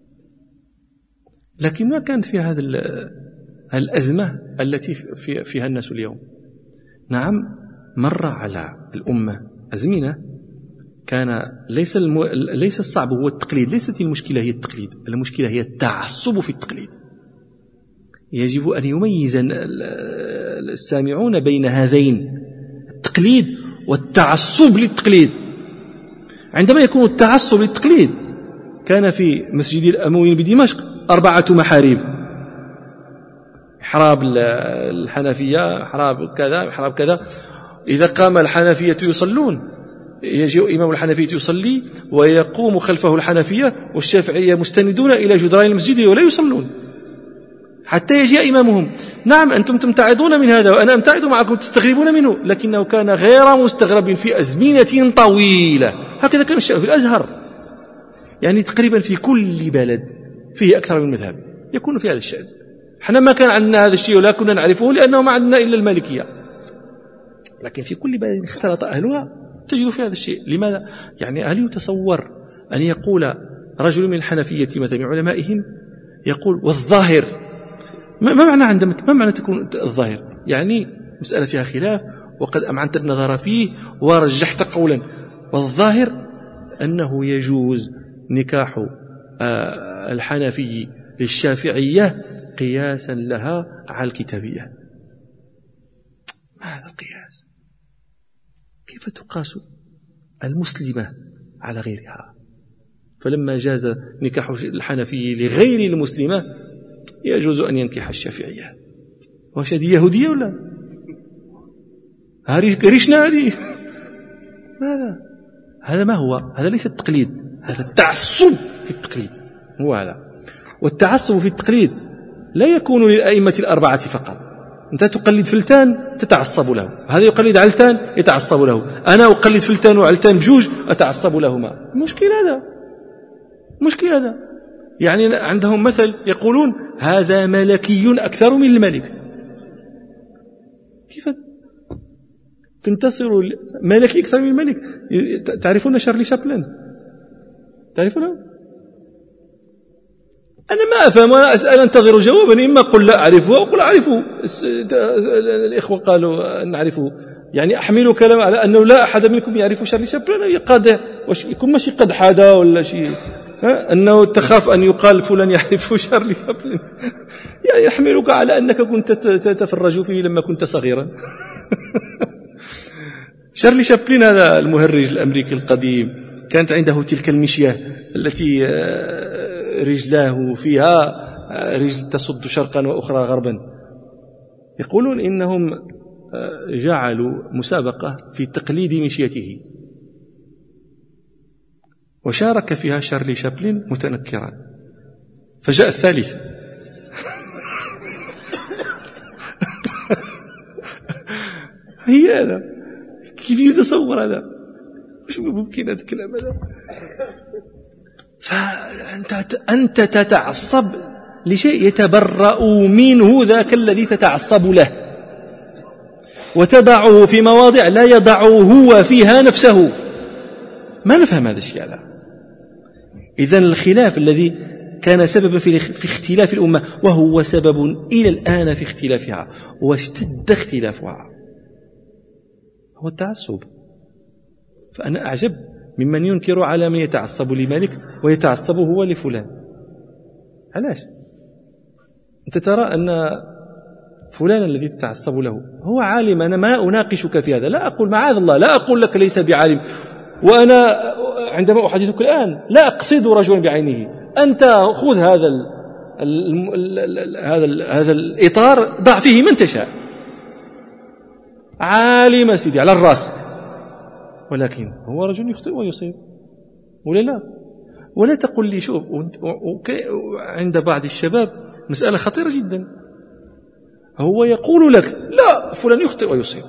لكن ما كانت في هذه الأزمة التي فيها الناس اليوم. نعم، مر على الأمة أزمنة كان ليس الصعب هو التقليد، ليست المشكلة هي التقليد، المشكلة هي التعصب في التقليد. يجب أن يميز السامعون بين هذين، التقليد والتعصب للتقليد. عندما يكون التعصب للتقليد كان في مسجد الأمويين بدمشق 4 محاريب، محراب الحنفية، محراب كذا، محراب كذا. إذا قام الحنفية يصلون يجي إمام الحنفية يصلي ويقوم خلفه الحنفية والشافعية مستندون إلى جدران المسجد ولا يصلون حتى يجي إمامهم. نعم، أنتم تمتعضون من هذا وأنا أمتعض معكم، تستغربون منه، لكنه كان غير مستغرب في أزمنة طويلة. هكذا كان الشأن في الأزهر، يعني تقريبا في كل بلد فيه أكثر من مذهب يكون في هذا الشأن. احنا ما كان عندنا هذا الشيء ولا كنا نعرفه لأنه ما عندنا إلا المالكية، لكن في كل بلد اختلط أهلها تجد في هذا الشيء. لماذا؟ يعني هل يتصور أن يقول رجل من الحنفية مثلا من علمائهم يقول والظاهر، ما معنى تكون الظاهر؟ يعني مسألة فيها خلاف وقد أمعنت النظر فيه ورجحت قولا، والظاهر أنه يجوز نكاح الحنفي للشافعية قياسا لها على الكتابية. ما هذا القياس؟ كيف تقاس المسلمة على غيرها؟ فلما جاز نكاح الحنفي لغير المسلمة يجوز أن ينكح الشافعية. واش هذه يهودية ولا ريشنا هذه؟ ماذا؟ هذا ما هو؟ هذا ليس التقليد، هذا التعصب في التقليد هو هذا. والتعصب في التقليد لا يكون للأئمة 4 فقط. أنت تقلد فلتان تتعصب له، هذا يقلد علتان يتعصب له، أنا أقلد فلتان وعلتان بجوج أتعصب لهما. مشكلة هذا مشكل هذا. يعني عندهم مثل يقولون هذا ملكي أكثر من الملك. كيف تنتصر ملكي أكثر من الملك؟ تعرفون شارلي شابلن؟ تعرفونه؟ أنا ما أفهم، وأنا أسأل أنتظر جوابا، إما قل لا أعرفه أو قل أعرفه. الإخوة قالوا نعرفه، يعني أحمل كلام على أنه لا أحد منكم يعرف شارلي شابلن. قد يكون ماشي قد حدا ولا شيء، أنه تخاف أن يقال فلان يعرف شارلي شابلن، يعني يحملك على أنك كنت تتفرج فيه لما كنت صغيرا. شارلي شابلن هذا المهرج الأمريكي القديم كانت عنده تلك المشية التي رجلاه فيها رجل تصد شرقا وأخرى غربا. يقولون إنهم جعلوا مسابقة في تقليد مشيته، وشارك فيها شارلي شابلن متنكرا، فجاء الثالث. هي هذا، كيف يتصور هذا؟ مش ممكن هذا الكلام هذا. فأنت تتعصب لشيء يتبرأ منه ذاك الذي تتعصب له، وتضعه في مواضع لا يضعه هو فيها نفسه. ما نفهم هذا الشيء هذا. إذن الخلاف الذي كان سببا في اختلاف الأمة، وهو سبب إلى الآن في اختلافها واشتد اختلافها، هو التعصب. فأنا أعجب ممن ينكر على من يتعصب لمالك ويتعصب هو لفلان. علاش؟ أنت ترى أن فلان الذي تتعصب له هو عالم. أنا ما أناقشك في هذا، لا أقول معاذ الله، لا أقول لك ليس بعالم، وأنا عندما أحدثك الآن لا أقصد رجلا بعينه. أنت خذ هذا الإطار، ضع فيه من تشاء، عالم سيدي على الرأس، ولكن هو رجل يخطئ ويصيب، ولا لا؟ ولا تقول لي شوف، عند بعض الشباب مسألة خطيرة جدا، هو يقول لك لا فلان يخطئ ويصيب.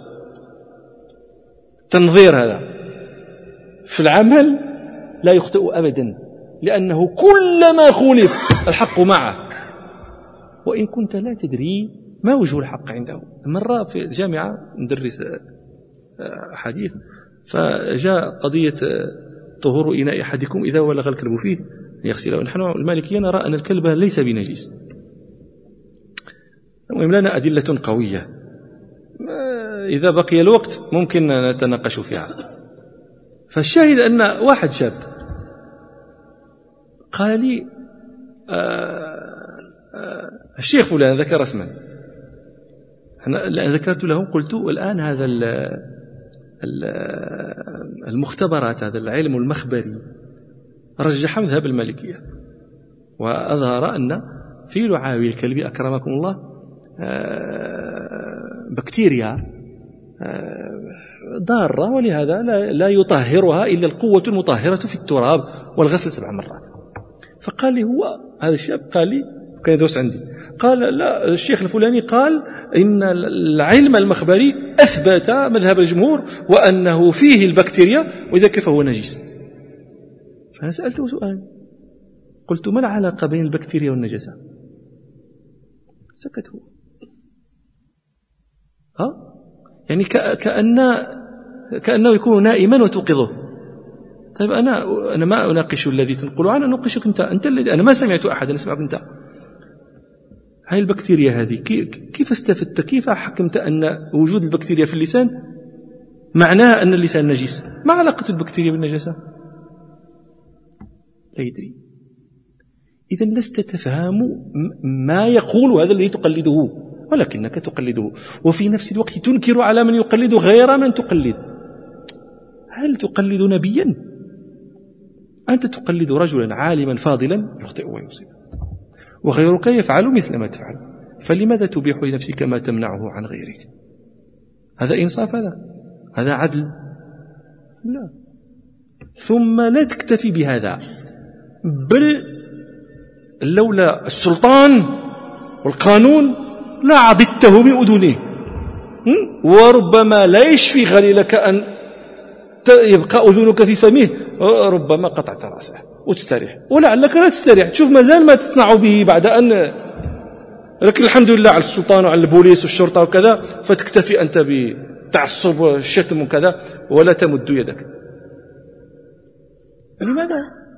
تنظير هذا في العمل لا يخطئ أبدا، لأنه كلما خولف الحق معه، وإن كنت لا تدري ما وجه الحق عنده. مرة في الجامعة ندرس حديث، فجاء قضية طهور إناء أحدكم إذا ولغ الكلب فيه يغسله. نحن المالكية نرى أن الكلب ليس بنجيس. المهم لنا أدلة قوية، إذا بقي الوقت ممكن نتناقش فيها. فالشاهد أن واحد شاب قال لي الشيخ فلان ذكر اسما، أنا ذكرت له، قلت الآن هذا المختبرات، هذا العلم المخبري رجح مذهب المالكية، وأظهر أن في لعاب الكلب أكرمكم الله بكتيريا ضارة، ولهذا لا يطهرها إلا القوة المطهرة في التراب والغسل 7 مرات. فقال لي هو هذا الشاب، قال لي كان يدرس عندي، قال لا الشيخ الفلاني قال إن العلم المخبري أثبت مذهب الجمهور وأنه فيه البكتيريا، وإذا كيف هو نجس. فأنا سألته سؤال، قلت ما العلاقة بين البكتيريا والنجاسة؟ سكت هو. يعني كأنه يكون نائما وتوقظه. طيب أنا ما أناقش الذي تنقل عنه، أناقشك أنت الذي أنا ما سمعت أحد، أنا سمعت أنت. هاي البكتيريا هذه كيف استفدت، كيف حكمت أن وجود البكتيريا في اللسان معناها أن اللسان نجس؟ ما علاقة البكتيريا بالنجاسة؟ لا يدري. إذن لست تفهم ما يقول هذا الذي تقلده، ولكنك تقلده، وفي نفس الوقت تنكر على من يقلد غير من تقلد. هل تقلد نبيا؟ أنت تقلد رجلا عالما فاضلا يخطئ ويصيب، وغيرك يفعل مثل ما تفعل، فلماذا تبيح لنفسك ما تمنعه عن غيرك؟ هذا إنصاف؟ هذا عدل؟ لا. ثم لا تكتفي بهذا، بل لولا السلطان والقانون لا عبدته من أذنه، وربما لا يشفي غليلك أن يبقى أذنك في فمه، وربما قطعت رأسه. وتستريح، ولعلك لا تستريح، تشوف مازال ما تصنع به بعد أن، لكن الحمد لله على السلطان وعلى البوليس والشرطة وكذا، فتكتفي أنت بتعصب والشتم وكذا ولا تمد يدك. لماذا؟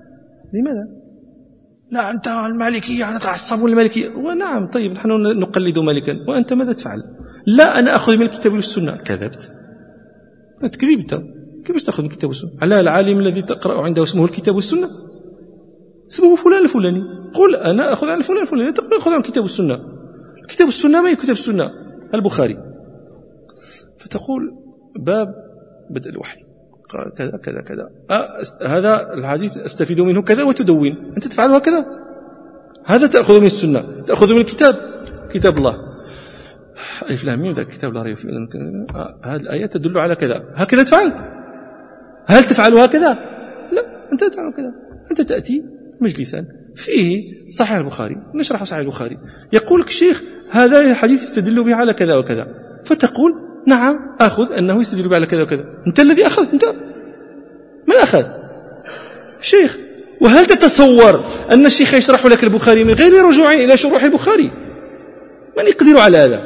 لا أنت المالكية نتعصب المالكية، ونعم طيب نحن نقلد مالكا، وأنت ماذا تفعل؟ لا أنا أخذ من الكتاب والسنة. كذبت، تكذب أنت، كيفاش تأخذ من الكتاب والسنة؟ على العالم الذي تقرأ عنده اسمه الكتاب والسنة، اسمه فلان الفلاني، قل أنا أخذ عن فلان الفلاني، تأخذ عن الكتاب والسنة. الكتاب والسنة ما هي كتاب السنة؟ البخاري، فتقول باب بدء الوحي كذا كذا كذا، هذا الحديث أستفيد منه كذا، وتدون. أنت تفعل هكذا، هذا تأخذ من السنة، تأخذ من الكتاب، كتاب الله، ألف لام ميم ذاك كتاب الله ريب فيه، هذه الآية تدل على كذا، هكذا تفعل؟ هل تفعل هكذا؟ لا، أنت تفعل كذا. أنت تأتي مجلسا فيه صحيح البخاري، نشرح صحيح البخاري، يقول لك الشيخ هذا الحديث يستدل به على كذا وكذا، فتقول نعم أخذ أنه يستدل به على كذا وكذا. أنت الذي أخذ، أنت من أخذ؟ الشيخ. وهل تتصور أن الشيخ يشرح لك البخاري من غير رجوع إلى شروح البخاري؟ من يقدر على هذا؟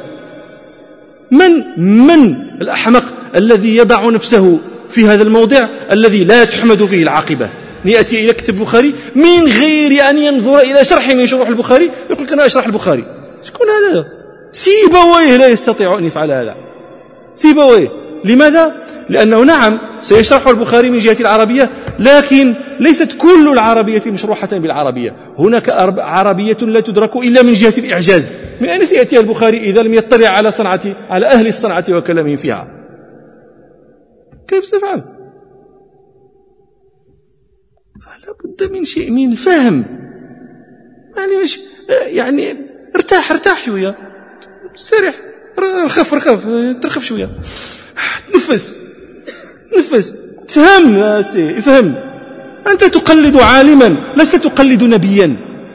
من الأحمق الذي يضع نفسه في هذا الموضع الذي لا تحمد فيه العاقبة، يأتي إلى كتاب البخاري من غير أن ينظر إلى شرح من شروح البخاري، يقول لك أنا أشرح البخاري. شكون هذا؟ سيبويه لا يستطيع أن يفعل هذا، سيبويه. لماذا؟ لأنه نعم سيشرح البخاري من جهة العربية، لكن ليست كل العربية مشروحة بالعربية، هناك عربية لا تدرك إلا من جهة الإعجاز. من أين سيأتي البخاري إذا لم يطلع على أهل الصنعة وكلامهم فيها؟ كيف سيفعل؟ فلا بد من شيء من الفهم، يعني ارتاح شوية، استريح، ترخف شوية، نفس افهم. أنت تقلد عالما، لست تقلد نبيا.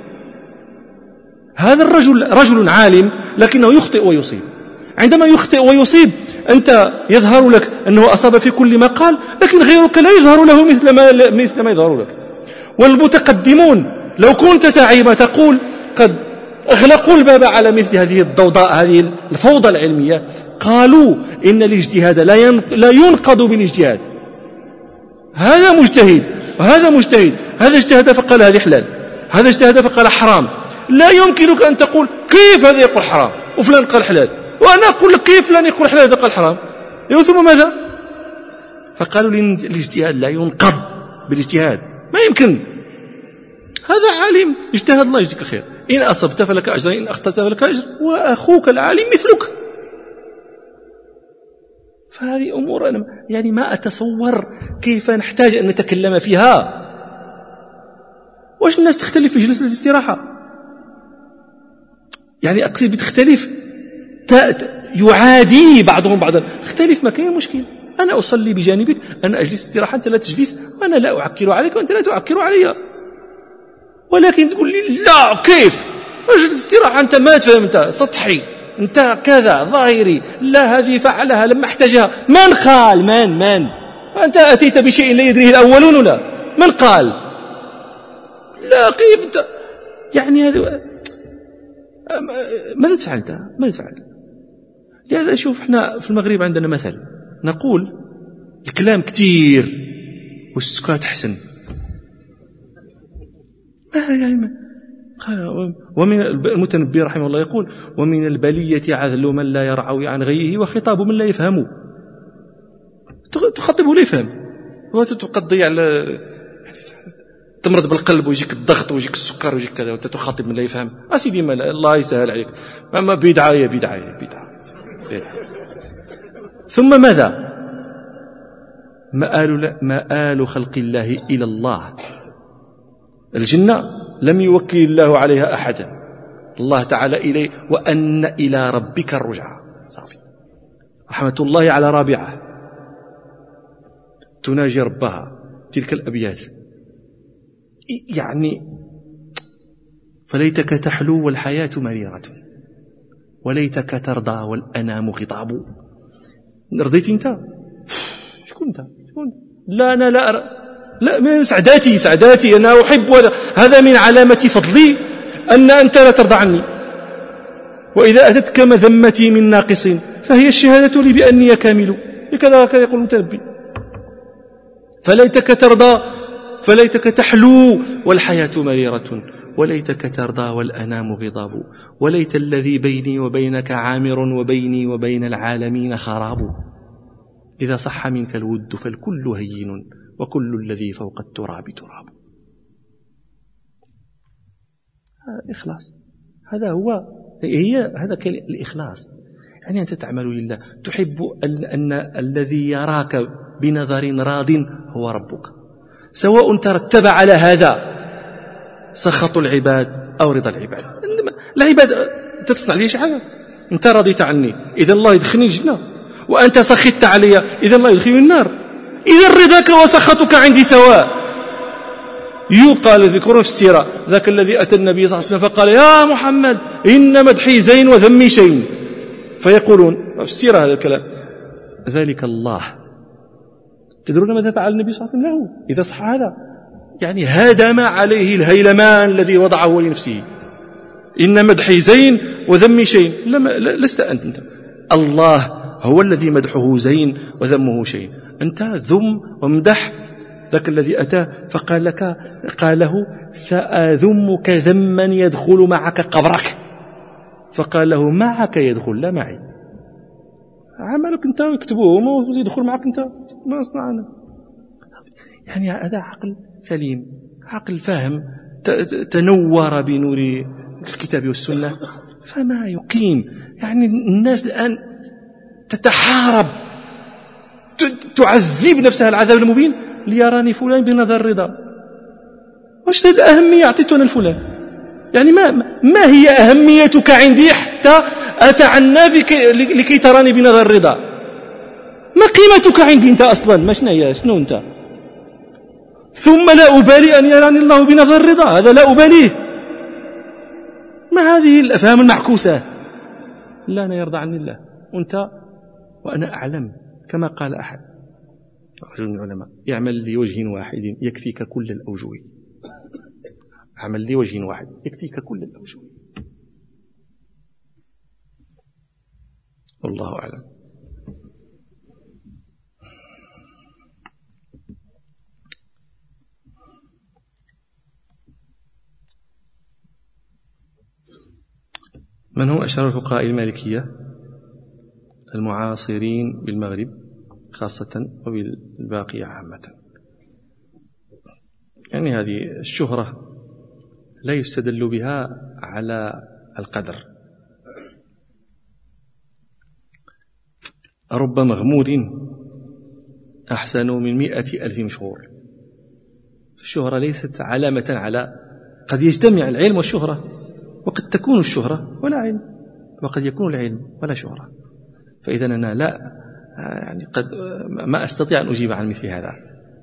هذا الرجل رجل عالم لكنه يخطئ ويصيب. عندما يخطئ ويصيب أنت يظهر لك أنه أصاب في كل ما قال، لكن غيرك لا يظهر له مثل ما يظهر لك. والمتقدمون لو كنت تعيب تقول قد أغلقوا الباب على مثل هذه الضوضاء، هذه الفوضى العلمية، قالوا إن الاجتهاد لا ينقض بالاجتهاد. هذا مجتهد وهذا مجتهد، هذا اجتهد فقال هذه حلال، هذا اجتهد فقال حرام. لا يمكنك أن تقول كيف هذا يقول حرام وفلان قال حلال، وأنا أقول لك كيف فلان يقول حلال هذا قال حرام. ثم ماذا؟ فقالوا الاجتهاد لا ينقض بالاجتهاد، ما يمكن. هذا عالم اجتهد، الله يجزيك الخير، إن أصبت فلك أجر، إن أخطأت فلك أجر، وأخوك العالم مثلك. فهذه أمور أنا يعني ما أتصور كيف نحتاج أن نتكلم فيها. واش الناس تختلف في جلسة الاستراحة؟ يعني أقصد بتختلف، يعادي بعضهم بعضا، اختلف ما كاين مشكل. أنا أصلي بجانبك، أنا أجلس استراحة، أنت لا تجلس، وأنا لا أعكر عليك وأنت لا تعكر علي. ولكن تقول لي لا كيف أجلس استراحة، أنت ما تفهم، أنت سطحي، أنت كذا ظاهري، لا هذه فعلها لما احتاجها. من قال؟ من أنت أتيت بشيء لا يدريه الأولون ولا من قال؟ لا كيف أنت يعني هذا ماذا تفعل أنت؟ ماذا تفعل؟ لهذا شوف احنا في المغرب عندنا مثل نقول الكلام كتير والسكات حسن. قال ومن المتنبي رحمه الله يقول ومن البلية عذل من لا يرعوي عن غيه وخطاب من لا يفهم. تخاطبه لا يفهم، وتقضي على تمرض بالقلب ويجيك الضغط ويجيك السكر ويجيك كذا، وانت تخاطب من لا يفهم. أسيدي ما الله يسهل عليك، أما بدعة. ثم ماذا؟ مآل خلق الله إلى الله. الجنة لم يوكل الله عليها أحدا، الله تعالى إليه، وأن إلى ربك الرجعة. صافي. رحمة الله على رابعة تناجي ربها، تلك الأبيات يعني فليتك تحلو والحياة مريرة وليتك ترضى والأنام غضاب. رضيت انت؟ شكون انت؟ لا أنا لا لا، من سعداتي أنا أحب هذا من علامة فضلي أن أنت لا ترضى عني. وإذا أتتك مذمتي من ناقص فهي الشهادة لي بأني كامل. هكذا يقول المتنبي. فليتك ترضى، فليتك تحلو والحياة مريرة، وليتك ترضى والأنام غضاب، وليت الذي بيني وبينك عامر وبيني وبين العالمين خراب. إذا صح منك الود فالكل هين، وكل الذي فوق التراب تراب. الإخلاص هذا هذا الإخلاص، يعني أنت تعمل لله، تحب أن الذي يراك بنظر راض هو ربك، سواء ترتب على هذا سخط العباد أو رضا العباد. العباد تصنع لي شي حاجة، أنت رضيت عني إذا الله يدخلني الجنة، وأنت سخطت علي إذا الله يدخلني النار. إذا رضاك وسخطك عندي سواء. يقال ذكرون في السيرة ذاك الذي أتى النبي صلى الله عليه وسلم فقال يا محمد إن مدحي زين وذمي شين، فيقولون في السيرة هذا الكلام ذلك الله. تدرون ماذا فعل النبي صلى الله عليه وسلم له إذا صح هذا؟ يعني هدم عليه الهيلمان الذي وضعه لنفسه. إن مدحي زين وذمي شين. لست أنت، الله هو الذي مدحه زين وذمه شين. أنت ذم ومدح ذاك الذي أتى فقال لك، قاله سأذمك ذما يدخل معك قبرك، فقال له معك يدخل لا معي. عملك أنت يكتبوه وما يدخل معك أنت، ما أصنع أنا. يعني هذا عقل سليم، عقل فاهم، تنور بنور الكتاب والسنة، فما يقيم. يعني الناس الآن تتحارب، تعذب نفسها العذاب المبين ليراني فلان بنظر الرضا. واش الأهمية أعطيتنا الفلان؟ يعني ما هي أهميتك عندي حتى أتعنى لكي تراني بنظر الرضا؟ ما قيمتك عندي أنت أصلا؟ ما شنو أنت؟ ثم لا أبالي أن يراني الله بنظر الرضا، هذا لا أباليه. ما هذه الأفهام المعكوسة؟ لا، أنا يرضى عني الله وأنت وأنا أعلم. كما قال أحد رجل من العلماء يعمل لوجه واحد يكفيك كل الأوجه. عمل لوجه واحد يكفيك كل الأوجه. والله أعلم. من هم أشهر الفقهاء المالكية المعاصرين بالمغرب خاصة وبالباقية عامة؟ يعني هذه الشهرة لا يستدل بها على القدر. رب مغمور أحسن من 100,000 مشهور. الشهرة ليست علامة على، قد يجتمع العلم والشهرة، وقد تكون الشهرة ولا علم، وقد يكون العلم ولا شهرة. فإذا أنا لا يعني قد ما أستطيع أن أجيب عن مثل هذا.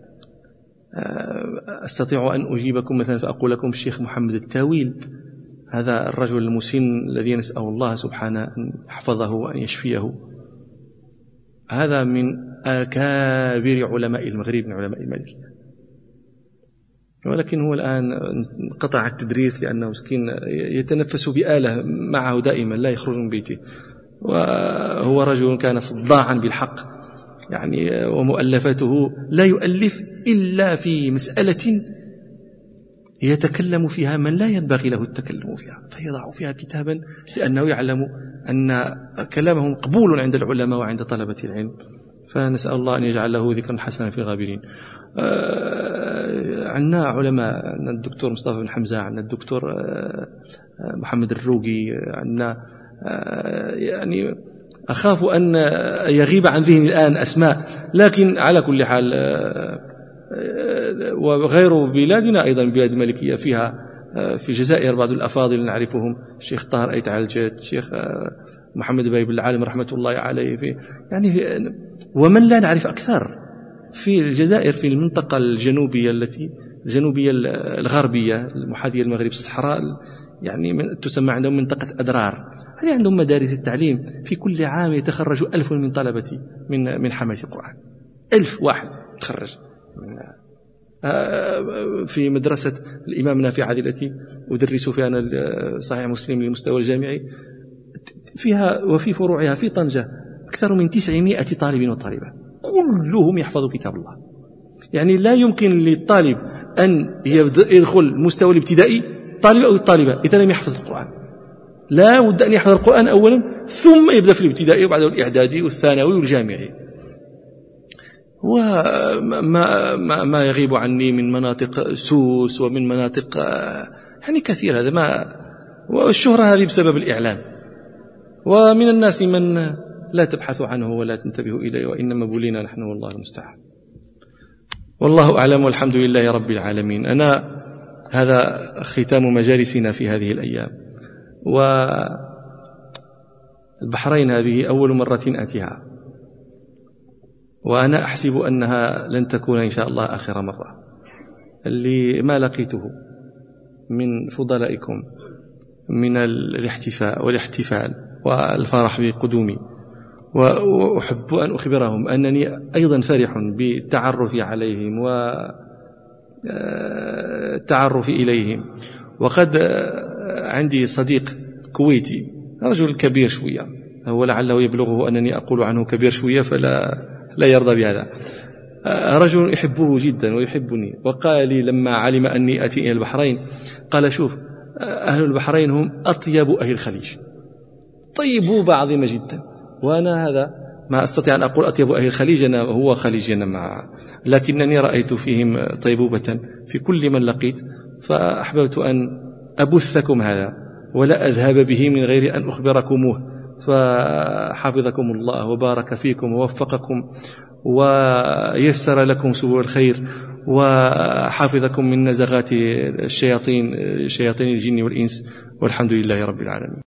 أستطيع أن أجيبكم مثلا فأقول لكم الشيخ محمد التاويل، هذا الرجل المسن الذي نسأل الله سبحانه أن يحفظه وأن يشفيه، هذا من أكابر علماء المغرب من علماء المالكية، ولكن هو الآن قطع التدريس لأنه مسكين يتنفس بآلة معه دائما لا يخرج من بيته، وهو رجل كان صداعا بالحق يعني، ومؤلفاته لا يؤلف إلا في مسألة يتكلم فيها من لا ينبغي له التكلم فيها، فيضع فيها كتابا لأنه يعلم أن كلامه مقبول عند العلماء وعند طلبة العلم. فنسأل الله أن يجعل له ذكرا حسنا في الغابرين. عندنا علماء، عندنا الدكتور مصطفى بن حمزة، عندنا الدكتور محمد الروقي، عندنا يعني أخاف أن يغيب عن ذهني الآن أسماء، لكن على كل حال وغير بلادنا أيضا بلاد المالكية فيها في الجزائر بعض الأفاضل نعرفهم، الشيخ طاهر أيت علجات، الشيخ محمد بايب العالم رحمة الله عليه، ومن لا نعرف أكثر في الجزائر في المنطقة الجنوبية الجنوبية الغربية المحاذية المغرب الصحراء، يعني تسمى عندهم منطقة أدرار. هذه عندهم مدارس التعليم في كل عام يتخرج 1000 من طلبة من حماة القرآن، 1000 واحد تخرج في مدرسة الإمام نافع هذه التي أدرس فيها أنا صحيح مسلم للمستوى الجامعي، فيها وفي فروعها في طنجة أكثر من 900 طالب وطالبة كلهم يحفظوا كتاب الله. يعني لا يمكن للطالب أن يدخل المستوى الابتدائي طالب أو الطالبة إذا لم يحفظ القرآن. لا بد أن يحفظ القرآن أولا ثم يبدأ في الابتدائي وبعده الإعدادي والثانوي والجامعي. وما يغيب عني من مناطق سوس ومن مناطق يعني كثير، هذا ما، والشهرة هذه بسبب الإعلام. ومن الناس من لا تبحث عنه ولا تنتبه إليه وإنما بولينا نحن والله المستعان. والله أعلم والحمد لله رب العالمين. هذا ختام مجالسنا في هذه الأيام. والبحرين هذه أول مرة آتيها، وأنا أحسب أنها لن تكون إن شاء الله آخر مرة. اللي ما لقيته من فضلائكم من الاحتفاء والاحتفال والفرح بقدومي، وأحب أن أخبرهم أنني أيضا فرح بالتعرف عليهم والتعرف إليهم. وقد عندي صديق كويتي رجل كبير شوية، هو لعله يبلغه أنني أقول عنه كبير شوية فلا يرضى بهذا، رجل يحبه جدا ويحبني، وقال لي لما علم أني أتي إلى البحرين قال شوف أهل البحرين هم أطيب أهل الخليج، طيبوا بعضهم جدا، وأنا هذا ما أستطيع أن أقول أطيب أهل الخليج، أنا هو خليجي أنا معه، لكنني رأيت فيهم طيبوبة في كل من لقيت، فأحببت أن أبثكم هذا ولا أذهب به من غير أن أخبركموه. فحفظكم الله وبارك فيكم ووفقكم ويسر لكم سبل الخير وحفظكم من نزغات الشياطين الجن والإنس، والحمد لله رب العالمين.